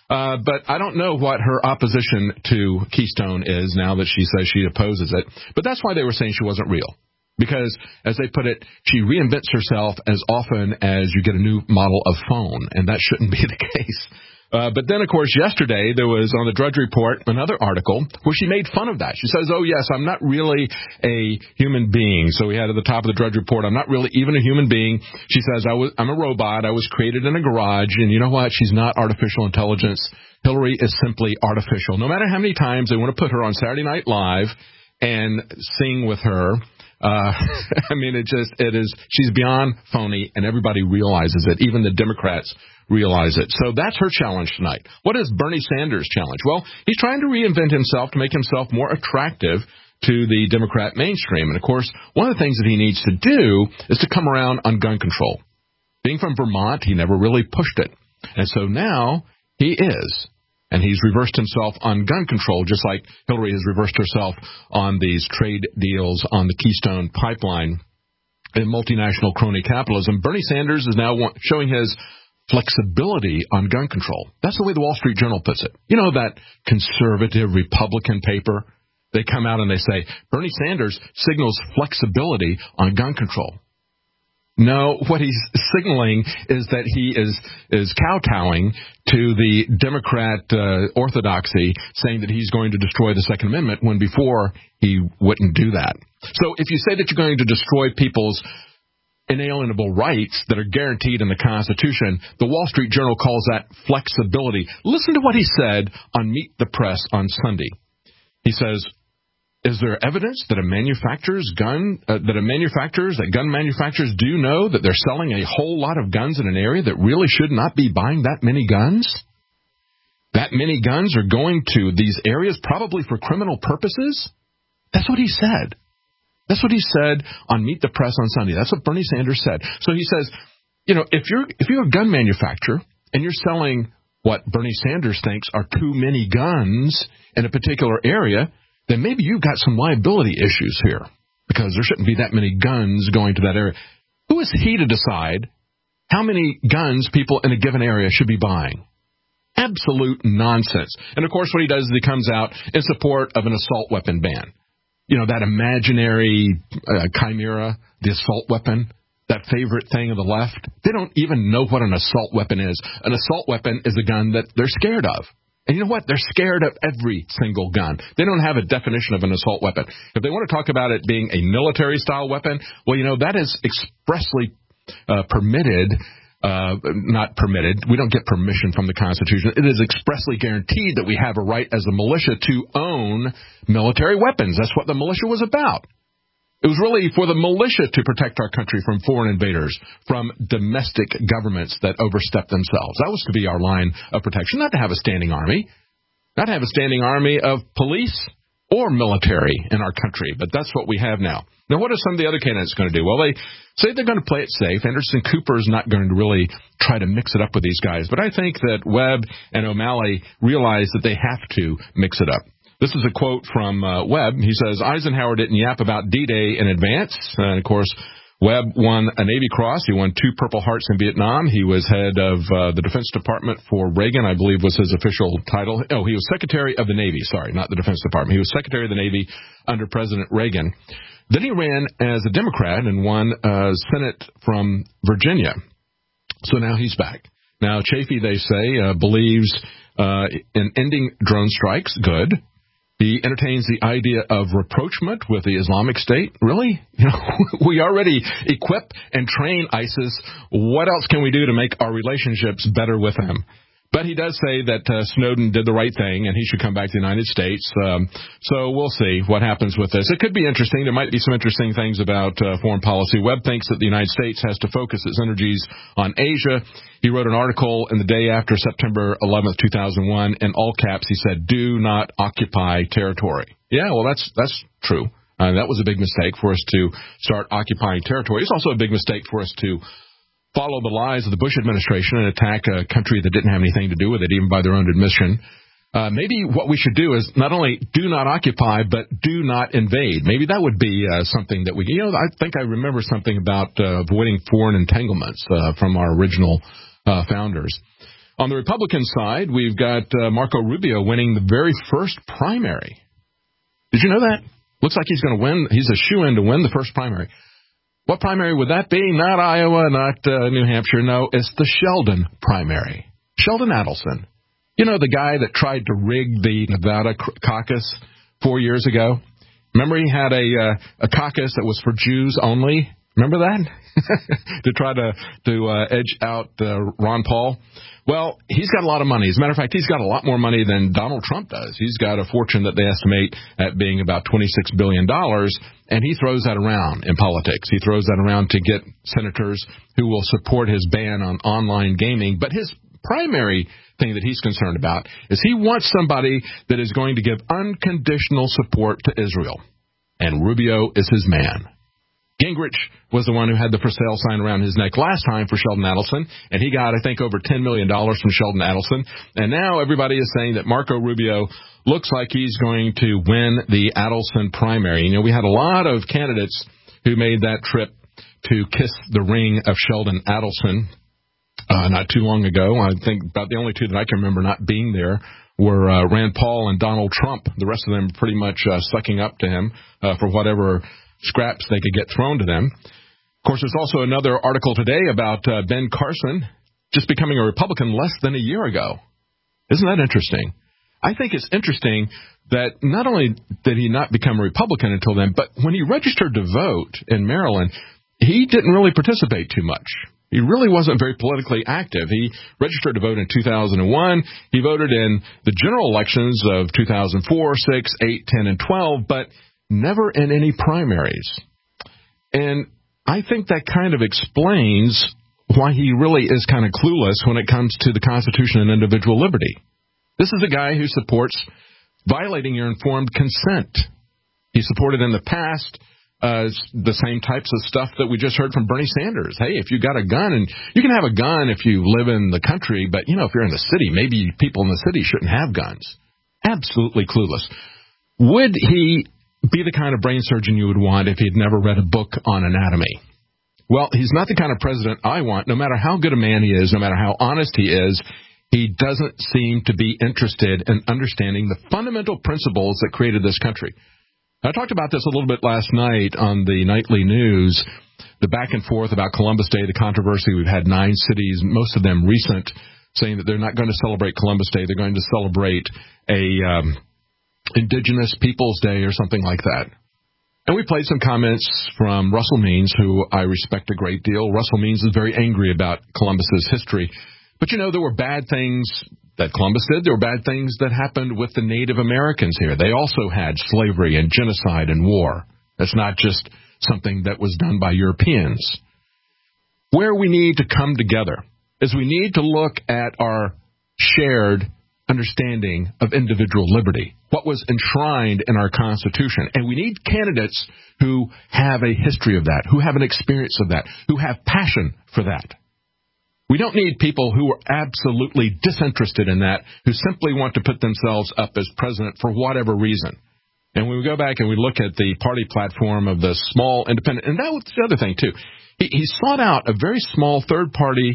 But I don't know what her opposition to Keystone is now that she says she opposes it. But that's why they were saying she wasn't real. Because, as they put it, she reinvents herself as often as you get a new model of phone, and that shouldn't be the case. But then, of course, yesterday there was on the Drudge Report another article where she made fun of that. She says, oh, yes, I'm not really a human being. So we had at the top of the Drudge Report, I'm not really even a human being. She says, I'm a robot. I was created in a garage. And you know what? She's not artificial intelligence. Hillary is simply artificial. No matter how many times they want to put her on Saturday Night Live and sing with her, I mean, she's beyond phony, and everybody realizes it. Even the Democrats realize it. So that's her challenge tonight. What is Bernie Sanders' challenge? Well, he's trying to reinvent himself to make himself more attractive to the Democrat mainstream. And, of course, one of the things that he needs to do is to come around on gun control. Being from Vermont, he never really pushed it. And so now he is. And he's reversed himself on gun control, just like Hillary has reversed herself on these trade deals on the Keystone Pipeline and multinational crony capitalism. Bernie Sanders is now showing his flexibility on gun control. That's the way the Wall Street Journal puts it. You know that conservative Republican paper? They come out and they say, Bernie Sanders signals flexibility on gun control. No, what he's signaling is that he is kowtowing to the Democrat orthodoxy, saying that he's going to destroy the Second Amendment, when before he wouldn't do that. So if you say that you're going to destroy people's inalienable rights that are guaranteed in the Constitution, the Wall Street Journal calls that flexibility. Listen to what he said on Meet the Press on Sunday. He says, is there evidence that gun manufacturers do know that they're selling a whole lot of guns in an area that really should not be buying that many guns? That many guns are going to these areas probably for criminal purposes? That's what he said. That's what he said on Meet the Press on Sunday. That's what Bernie Sanders said. So he says, you know, if you're a gun manufacturer and you're selling what Bernie Sanders thinks are too many guns in a particular area, then maybe you've got some liability issues here because there shouldn't be that many guns going to that area. Who is he to decide how many guns people in a given area should be buying? Absolute nonsense. And, of course, what he does is he comes out in support of an assault weapon ban. You know, that imaginary chimera, the assault weapon, that favorite thing of the left. They don't even know what an assault weapon is. An assault weapon is a gun that they're scared of. And you know what? They're scared of every single gun. They don't have a definition of an assault weapon. If they want to talk about it being a military-style weapon, well, you know, that is expressly permitted. Not permitted. We don't get permission from the Constitution. It is expressly guaranteed that we have a right as a militia to own military weapons. That's what the militia was about. It was really for the militia to protect our country from foreign invaders, from domestic governments that overstep themselves. That was to be our line of protection, not to have a standing army, not to have a standing army of police or military in our country. But that's what we have now. Now, what are some of the other candidates going to do? Well, they say they're going to play it safe. Anderson Cooper is not going to really try to mix it up with these guys. But I think that Webb and O'Malley realize that they have to mix it up. This is a quote from Webb. He says, Eisenhower didn't yap about D-Day in advance. And, of course, Webb won a Navy Cross. He won 2 Purple Hearts in Vietnam. He was head of the Defense Department for Reagan, I believe was his official title. Oh, he was Secretary of the Navy. Sorry, not the Defense Department. He was Secretary of the Navy under President Reagan. Then he ran as a Democrat and won Senate from Virginia. So now he's back. Now, Chafee, they say, believes in ending drone strikes. Good. He entertains the idea of rapprochement with the Islamic State. Really? You know, we already equip and train ISIS. What else can we do to make our relationships better with them? But he does say that Snowden did the right thing and he should come back to the United States. So we'll see what happens with this. It could be interesting. There might be some interesting things about foreign policy. Webb thinks that the United States has to focus its energies on Asia. He wrote an article in the day after September 11th, 2001. In all caps, he said, do not occupy territory. Yeah, well, that's true. That was a big mistake for us to start occupying territory. It's also a big mistake for us to follow the lies of the Bush administration and attack a country that didn't have anything to do with it, even by their own admission. Maybe what we should do is not only do not occupy, but do not invade. Maybe that would be something that we, I think I remember something about avoiding foreign entanglements from our original founders. On the Republican side, we've got Marco Rubio winning the very first primary. Did you know that? Looks like he's going to win. He's a shoo-in to win the first primary. What primary would that be? Not Iowa, not New Hampshire. No, it's the Sheldon primary. Sheldon Adelson. You know, the guy that tried to rig the Nevada caucus 4 years ago? Remember he had a caucus that was for Jews only? Remember that? To try to edge out Ron Paul? Well, he's got a lot of money. As a matter of fact, he's got a lot more money than Donald Trump does. He's got a fortune that they estimate at being about $26 billion, and he throws that around in politics. He throws that around to get senators who will support his ban on online gaming. But his primary thing that he's concerned about is he wants somebody that is going to give unconditional support to Israel. And Rubio is his man. Gingrich was the one who had the for sale sign around his neck last time for Sheldon Adelson, and he got, I think, over $10 million from Sheldon Adelson. And now everybody is saying that Marco Rubio looks like he's going to win the Adelson primary. You know, we had a lot of candidates who made that trip to kiss the ring of Sheldon Adelson not too long ago. I think about the only two that I can remember not being there were Rand Paul and Donald Trump. The rest of them pretty much sucking up to him for whatever scraps they could get thrown to them. Of course, there's also another article today about Ben Carson just becoming a Republican less than a year ago. Isn't that interesting? I think it's interesting that not only did he not become a Republican until then, but when he registered to vote in Maryland, he didn't really participate too much. He really wasn't very politically active. He registered to vote in 2001. He voted in the general elections of 2004, 6, 8, 10, and 12, but never in any primaries. And I think that kind of explains why he really is kind of clueless when it comes to the Constitution and individual liberty. This is a guy who supports violating your informed consent. He supported in the past the same types of stuff that we just heard from Bernie Sanders. Hey, if you got a gun, and you can have a gun if you live in the country, but, if you're in the city, maybe people in the city shouldn't have guns. Absolutely clueless. Would he be the kind of brain surgeon you would want if he'd never read a book on anatomy? Well, he's not the kind of president I want. No matter how good a man he is, no matter how honest he is, he doesn't seem to be interested in understanding the fundamental principles that created this country. I talked about this a little bit last night on the nightly news, the back and forth about Columbus Day, the controversy. We've had 9 cities, most of them recent, saying that they're not going to celebrate Columbus Day. They're going to celebrate a Indigenous Peoples Day or something like that. And we played some comments from Russell Means, who I respect a great deal. Russell Means is very angry about Columbus's history. But, there were bad things that Columbus did. There were bad things that happened with the Native Americans here. They also had slavery and genocide and war. That's not just something that was done by Europeans. Where we need to come together is we need to look at our shared understanding of individual liberty, what was enshrined in our Constitution. And we need candidates who have a history of that, who have an experience of that, who have passion for that. We don't need people who are absolutely disinterested in that, who simply want to put themselves up as president for whatever reason. And when we go back and we look at the party platform of the small independent, and that was the other thing, too. He sought out a very small third party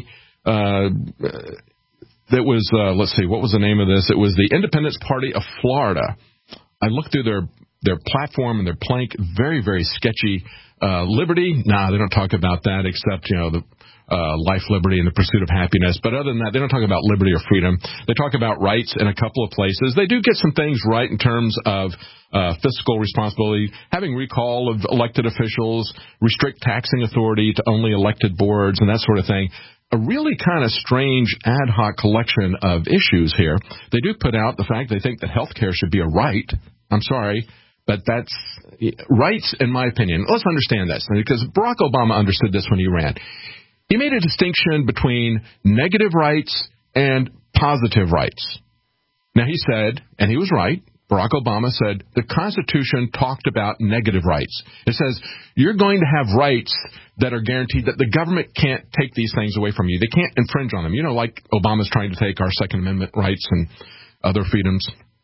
that was, let's see, what was the name of this? It was the Independence Party of Florida. I looked through their platform and their plank, very, very sketchy. Liberty, they don't talk about that except, the life, liberty, and the pursuit of happiness. But other than that, they don't talk about liberty or freedom. They talk about rights in a couple of places. They do get some things right in terms of fiscal responsibility, having recall of elected officials, restrict taxing authority to only elected boards, and that sort of thing. A really kind of strange ad hoc collection of issues here. They do put out the fact they think that health care should be a right. I'm sorry, but that's rights, in my opinion. Let's understand this, because Barack Obama understood this when he ran. He made a distinction between negative rights and positive rights. Now, he said, and he was right, Barack Obama said, the Constitution talked about negative rights. It says you're going to have rights that are guaranteed, that the government can't take these things away from you. They can't infringe on them. Like Obama's trying to take our Second Amendment rights and other freedoms.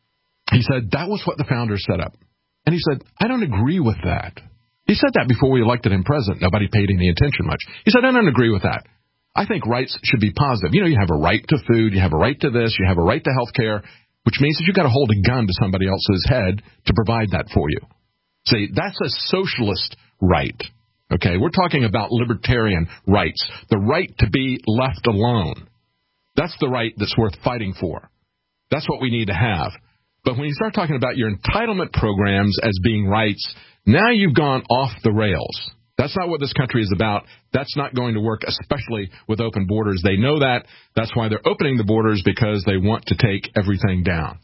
He said that was what the founders set up. And he said, I don't agree with that. He said that before we elected him president. Nobody paid any attention much. He said, I don't agree with that. I think rights should be positive. You have a right to food. You have a right to this. You have a right to health care, which means that you've got to hold a gun to somebody else's head to provide that for you. See, that's a socialist right. Okay, we're talking about libertarian rights, the right to be left alone. That's the right that's worth fighting for. That's what we need to have. But when you start talking about your entitlement programs as being rights, now you've gone off the rails. That's not what this country is about. That's not going to work, especially with open borders. They know that. That's why they're opening the borders, because they want to take everything down.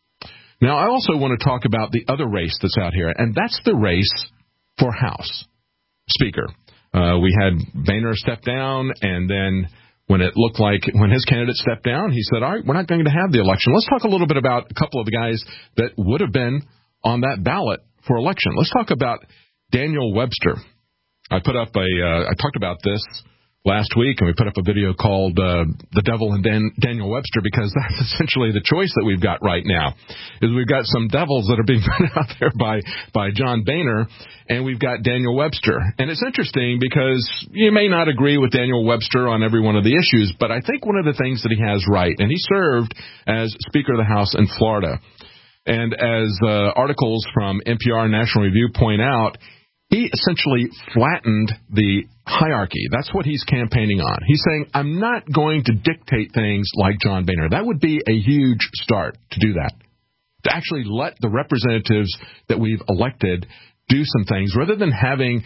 Now, I also want to talk about the other race that's out here, and that's the race for House Speaker. We had Boehner step down, and then when it looked like when his candidate stepped down, he said, all right, we're not going to have the election. Let's talk a little bit about a couple of the guys that would have been on that ballot for election. Let's talk about Daniel Webster. I talked about this last week, and we put up a video called The Devil and Daniel Webster, because that's essentially the choice that we've got right now, is we've got some devils that are being put out there by John Boehner, and we've got Daniel Webster. And it's interesting because you may not agree with Daniel Webster on every one of the issues, but I think one of the things that he has right, and he served as Speaker of the House in Florida, and as articles from NPR and National Review point out, he essentially flattened the hierarchy. That's what he's campaigning on. He's saying, I'm not going to dictate things like John Boehner. That would be a huge start to do that, to actually let the representatives that we've elected do some things rather than having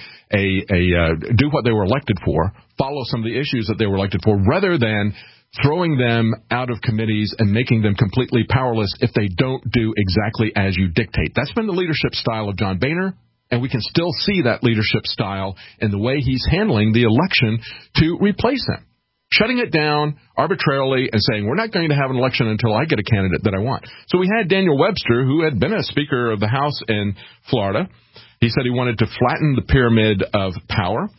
do what they were elected for, follow some of the issues that they were elected for, rather than throwing them out of committees and making them completely powerless if they don't do exactly as you dictate. That's been the leadership style of John Boehner. And we can still see that leadership style in the way he's handling the election to replace him. shutting it down arbitrarily and saying, we're not going to have an election until I get a candidate that I want. So we had Daniel Webster, who had been a Speaker of the House in Florida. He said he wanted to flatten the pyramid of power.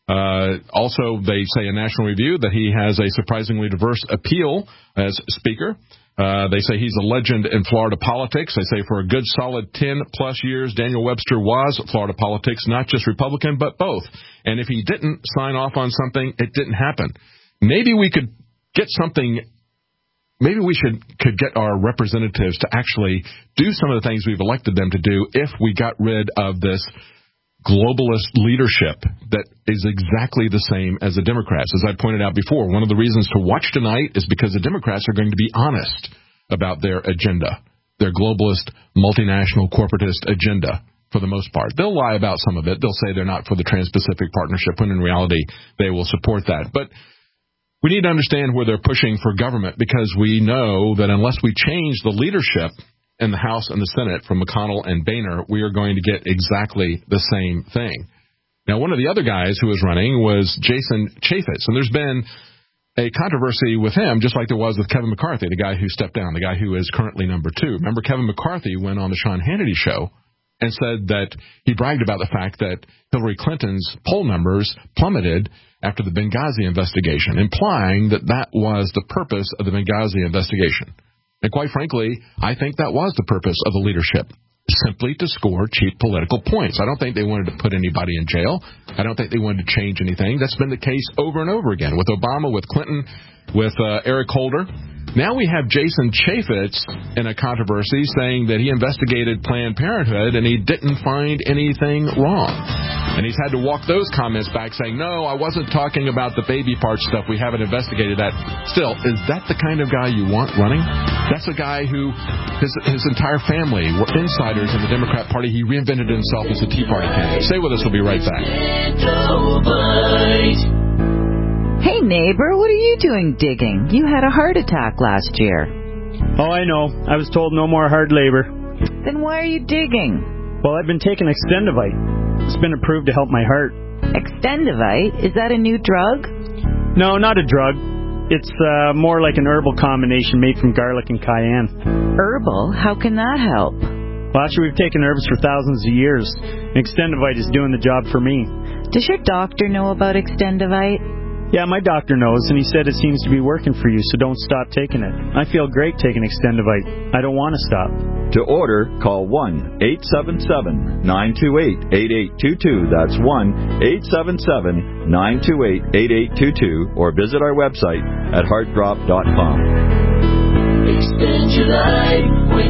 Also, they say in National Review that he has a surprisingly diverse appeal as Speaker. They say he's a legend in Florida politics. They say for a good solid 10-plus years, Daniel Webster was Florida politics, not just Republican, but both. And if he didn't sign off on something, it didn't happen. Maybe we could get something, maybe we could get our representatives to actually do some of the things we've elected them to do if we got rid of this globalist leadership that is exactly the same as the Democrats. As I pointed out before, one of the reasons to watch tonight is because the Democrats are going to be honest about their agenda, their globalist, multinational, corporatist agenda for the most part. They'll lie about some of it. They'll say they're not for the Trans-Pacific Partnership, when in reality they will support that. But we need to understand where they're pushing for government, because we know that unless we change the leadership in the House and the Senate from McConnell and Boehner, we are going to get exactly the same thing. Now, one of the other guys who was running was Jason Chaffetz, and there's been a controversy with him, just like there was with Kevin McCarthy, the guy who stepped down, the guy who is currently number 2. Remember, Kevin McCarthy went on the Sean Hannity show and said that he bragged about the fact that Hillary Clinton's poll numbers plummeted after the Benghazi investigation, implying that that was the purpose of the Benghazi investigation. And quite frankly, I think that was the purpose of the leadership, simply to score cheap political points. I don't think they wanted to put anybody in jail. I don't think they wanted to change anything. That's been the case over and over again with Obama, with Clinton, with Eric Holder. Now we have Jason Chaffetz in a controversy saying that he investigated Planned Parenthood and he didn't find anything wrong. And he's had to walk those comments back saying, no, I wasn't talking about the baby part stuff. We haven't investigated that. Still, is that the kind of guy you want running? That's a guy who, his entire family were insiders in the Democrat Party. He reinvented himself as a Tea Party candidate. Stay with us. We'll be right back. Hey, neighbor, what are you doing digging? You had a heart attack last year. Oh, I know. I was told no more hard labor. Then why are you digging? Well, I've been taking Extendivite. It's been approved to help my heart. Extendivite? Is that a new drug? No, not a drug. It's more like an herbal combination made from garlic and cayenne. Herbal? How can that help? Well, actually, we've taken herbs for thousands of years. Extendivite is doing the job for me. Does your doctor know about Extendivite? Yeah, my doctor knows, and he said it seems to be working for you, so don't stop taking it. I feel great taking Extendivite. I don't want to stop. To order, call 1-877-928-8822. That's 1-877-928-8822, or visit our website at heartdrop.com. Extend your life with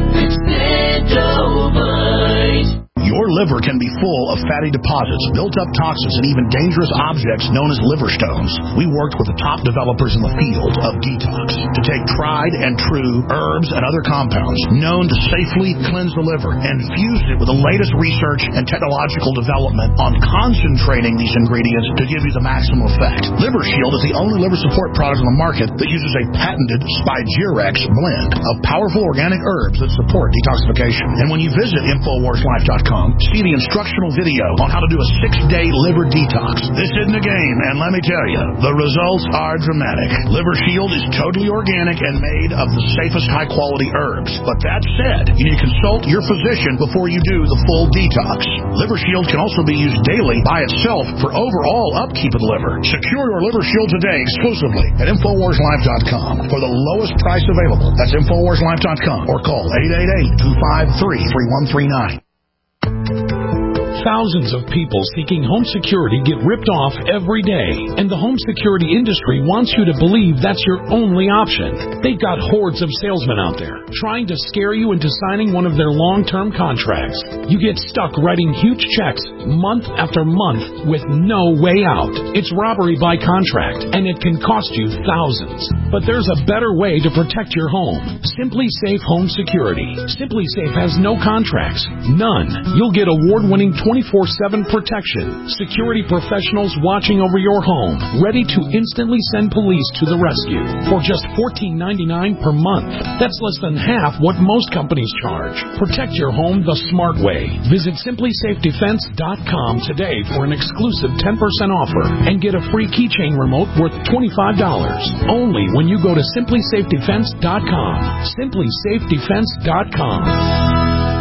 Extendivite. Your liver can be full of fatty deposits, built-up toxins, and even dangerous objects known as liver stones. We worked with the top developers in the field of detox to take tried and true herbs and other compounds known to safely cleanse the liver and fused it with the latest research and technological development on concentrating these ingredients to give you the maximum effect. Liver Shield is the only liver support product on the market that uses a patented Spigerex blend of powerful organic herbs that support detoxification. And when you visit InfoWarsLife.com, see the instructional video on how to do a 6-day liver detox. This isn't a game, and let me tell you, the results are dramatic. Liver Shield is totally organic and made of the safest high-quality herbs. But that said, you need to consult your physician before you do the full detox. Liver Shield can also be used daily by itself for overall upkeep of the liver. Secure your Liver Shield today exclusively at InfoWarsLife.com for the lowest price available. That's InfoWarsLife.com, or call 888-253-3139. Thousands of people seeking home security get ripped off every day, and the home security industry wants you to believe that's your only option. They've got hordes of salesmen out there trying to scare you into signing one of their long-term contracts. You get stuck writing huge checks month after month with no way out. It's robbery by contract, and it can cost you thousands. But there's a better way to protect your home. Simply Safe Home Security. Simply Safe has no contracts. None. You'll get award-winning 24 24/7 protection, security professionals watching over your home, ready to instantly send police to the rescue for just $14.99 per month. That's less than half what most companies charge. Protect your home the smart way. Visit simplysafedefense.com today for an exclusive 10% offer and get a free keychain remote worth $25. Only when you go to simplysafedefense.com. simplysafedefense.com.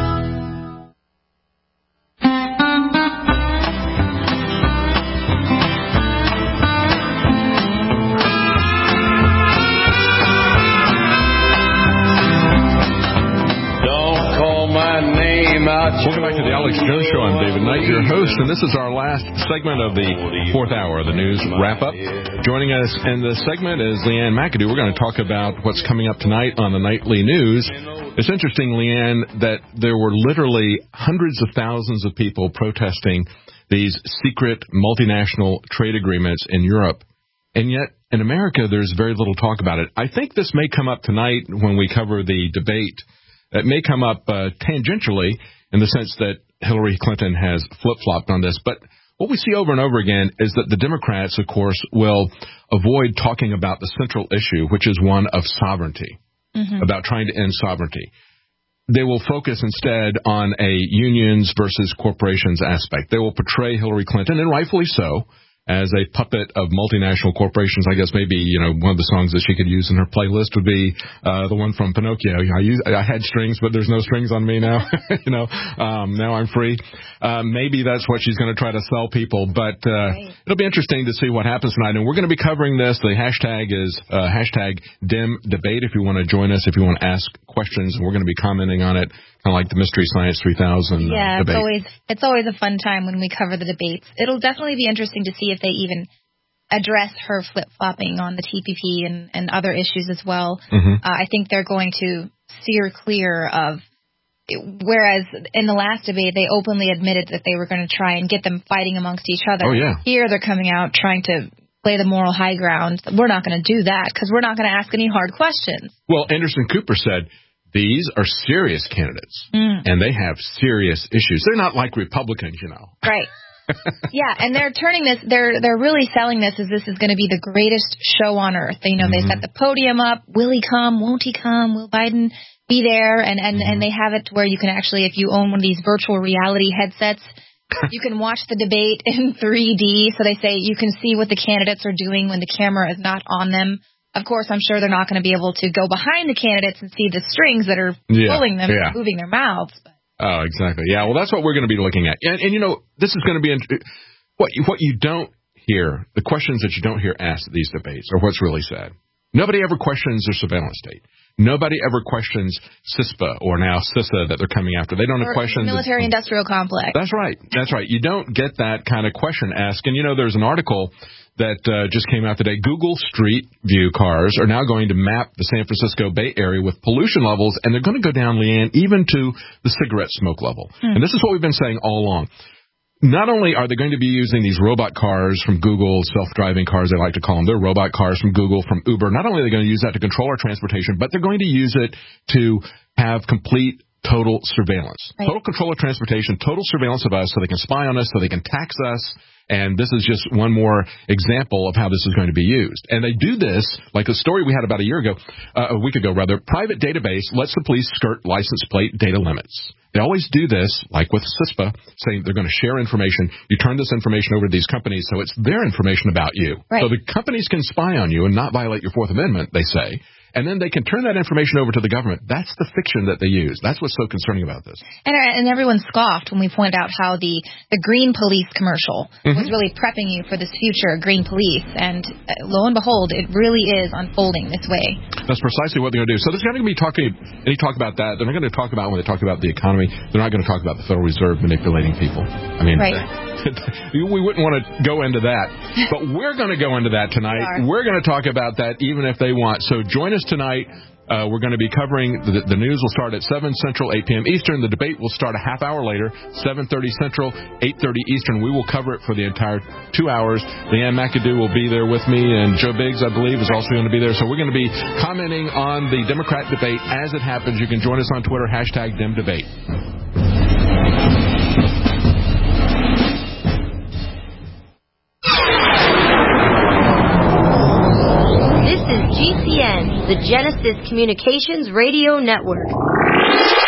Welcome back to the Alex Jones Show. I'm David Knight, your host, and this is our last segment of the fourth hour of the news wrap-up. Joining us in this segment is Leanne McAdoo. We're going to talk about what's coming up tonight on the nightly news. It's interesting, Leanne, that there were literally hundreds of thousands of people protesting these secret multinational trade agreements in Europe, and yet in America there's very little talk about it. I think this may come up tonight when we cover the debate. It may come up tangentially in the sense that Hillary Clinton has flip-flopped on this. But what we see over and over again is that the Democrats, of course, will avoid talking about the central issue, which is one of sovereignty, about trying to end sovereignty. They will focus instead on a unions versus corporations aspect. They will portray Hillary Clinton, and rightfully so, as a puppet of multinational corporations. I guess maybe, one of the songs that she could use in her playlist would be the one from Pinocchio. I had strings, but there's no strings on me now. Now I'm free. Maybe that's what she's going to try to sell people. But it'll be interesting to see what happens tonight. And we're going to be covering this. The hashtag is #DemDebate if you want to join us, if you want to ask questions. And we're going to be commenting on it. Kind of like the Mystery Science 3000 debate. It's always a fun time when we cover the debates. It'll definitely be interesting to see if they even address her flip-flopping on the TPP and other issues as well. I think they're going to steer clear of, whereas in the last debate they openly admitted that they were going to try and get them fighting amongst each other. Here they're coming out trying to play the moral high ground. We're not going to do that because we're not going to ask any hard questions. Well, Anderson Cooper said, these are serious candidates, and they have serious issues. They're not like Republicans, Right. Yeah, and they're turning this, they're really selling this as this is going to be the greatest show on earth. They set the podium up. Will he come? Won't he come? Will Biden be there? And they have it to where you can actually, if you own one of these virtual reality headsets, you can watch the debate in 3D. So they say you can see what the candidates are doing when the camera is not on them. Of course, I'm sure they're not going to be able to go behind the candidates and see the strings that are pulling them and moving their mouths. Oh, exactly. Yeah, well, that's what we're going to be looking at. And this is going to be what you don't hear, the questions that you don't hear asked at these debates are what's really said. Nobody ever questions their surveillance state. Nobody ever questions CISPA or now CISA that they're coming after. They don't have questions. Military-industrial complex. That's right. That's right. You don't get that kind of question asked. And, there's an article that just came out today. Google Street View cars are now going to map the San Francisco Bay Area with pollution levels, and they're going to go down, Leanne, even to the cigarette smoke level. And this is what we've been saying all along. Not only are they going to be using these robot cars from Google, self-driving cars, they like to call them. They're robot cars from Google, from Uber. Not only are they going to use that to control our transportation, but they're going to use it to have complete total surveillance. Right. Total control of transportation, total surveillance of us so they can spy on us, so they can tax us. And this is just one more example of how this is going to be used. And they do this, like a story we had about a week ago, private database lets the police skirt license plate data limits. They always do this, like with CISPA, saying they're going to share information. You turn this information over to these companies, so it's their information about you. Right. So the companies can spy on you and not violate your Fourth Amendment, they say. And then they can turn that information over to the government. That's the fiction that they use. That's what's so concerning about this. And everyone scoffed when we pointed out how the green police commercial was really prepping you for this future green police. And lo and behold, it really is unfolding this way. That's precisely what they're going to do. So there's going to be any talk about that. They're not going to talk about when they talk about the economy. They're not going to talk about the Federal Reserve manipulating people. I mean, we wouldn't want to go into that. But we're going to go into that tonight. We're going to talk about that even if they want. So join us tonight. We're going to be covering the news will start at 7 Central, 8 p.m. Eastern. The debate will start a half hour later, 7:30 Central, 8:30 Eastern. We will cover it for the entire 2 hours. Leanne McAdoo will be there with me, and Joe Biggs, I believe, is also going to be there. So we're going to be commenting on the Democrat debate as it happens. You can join us on Twitter, #DemDebate. the Genesis Communications Radio Network.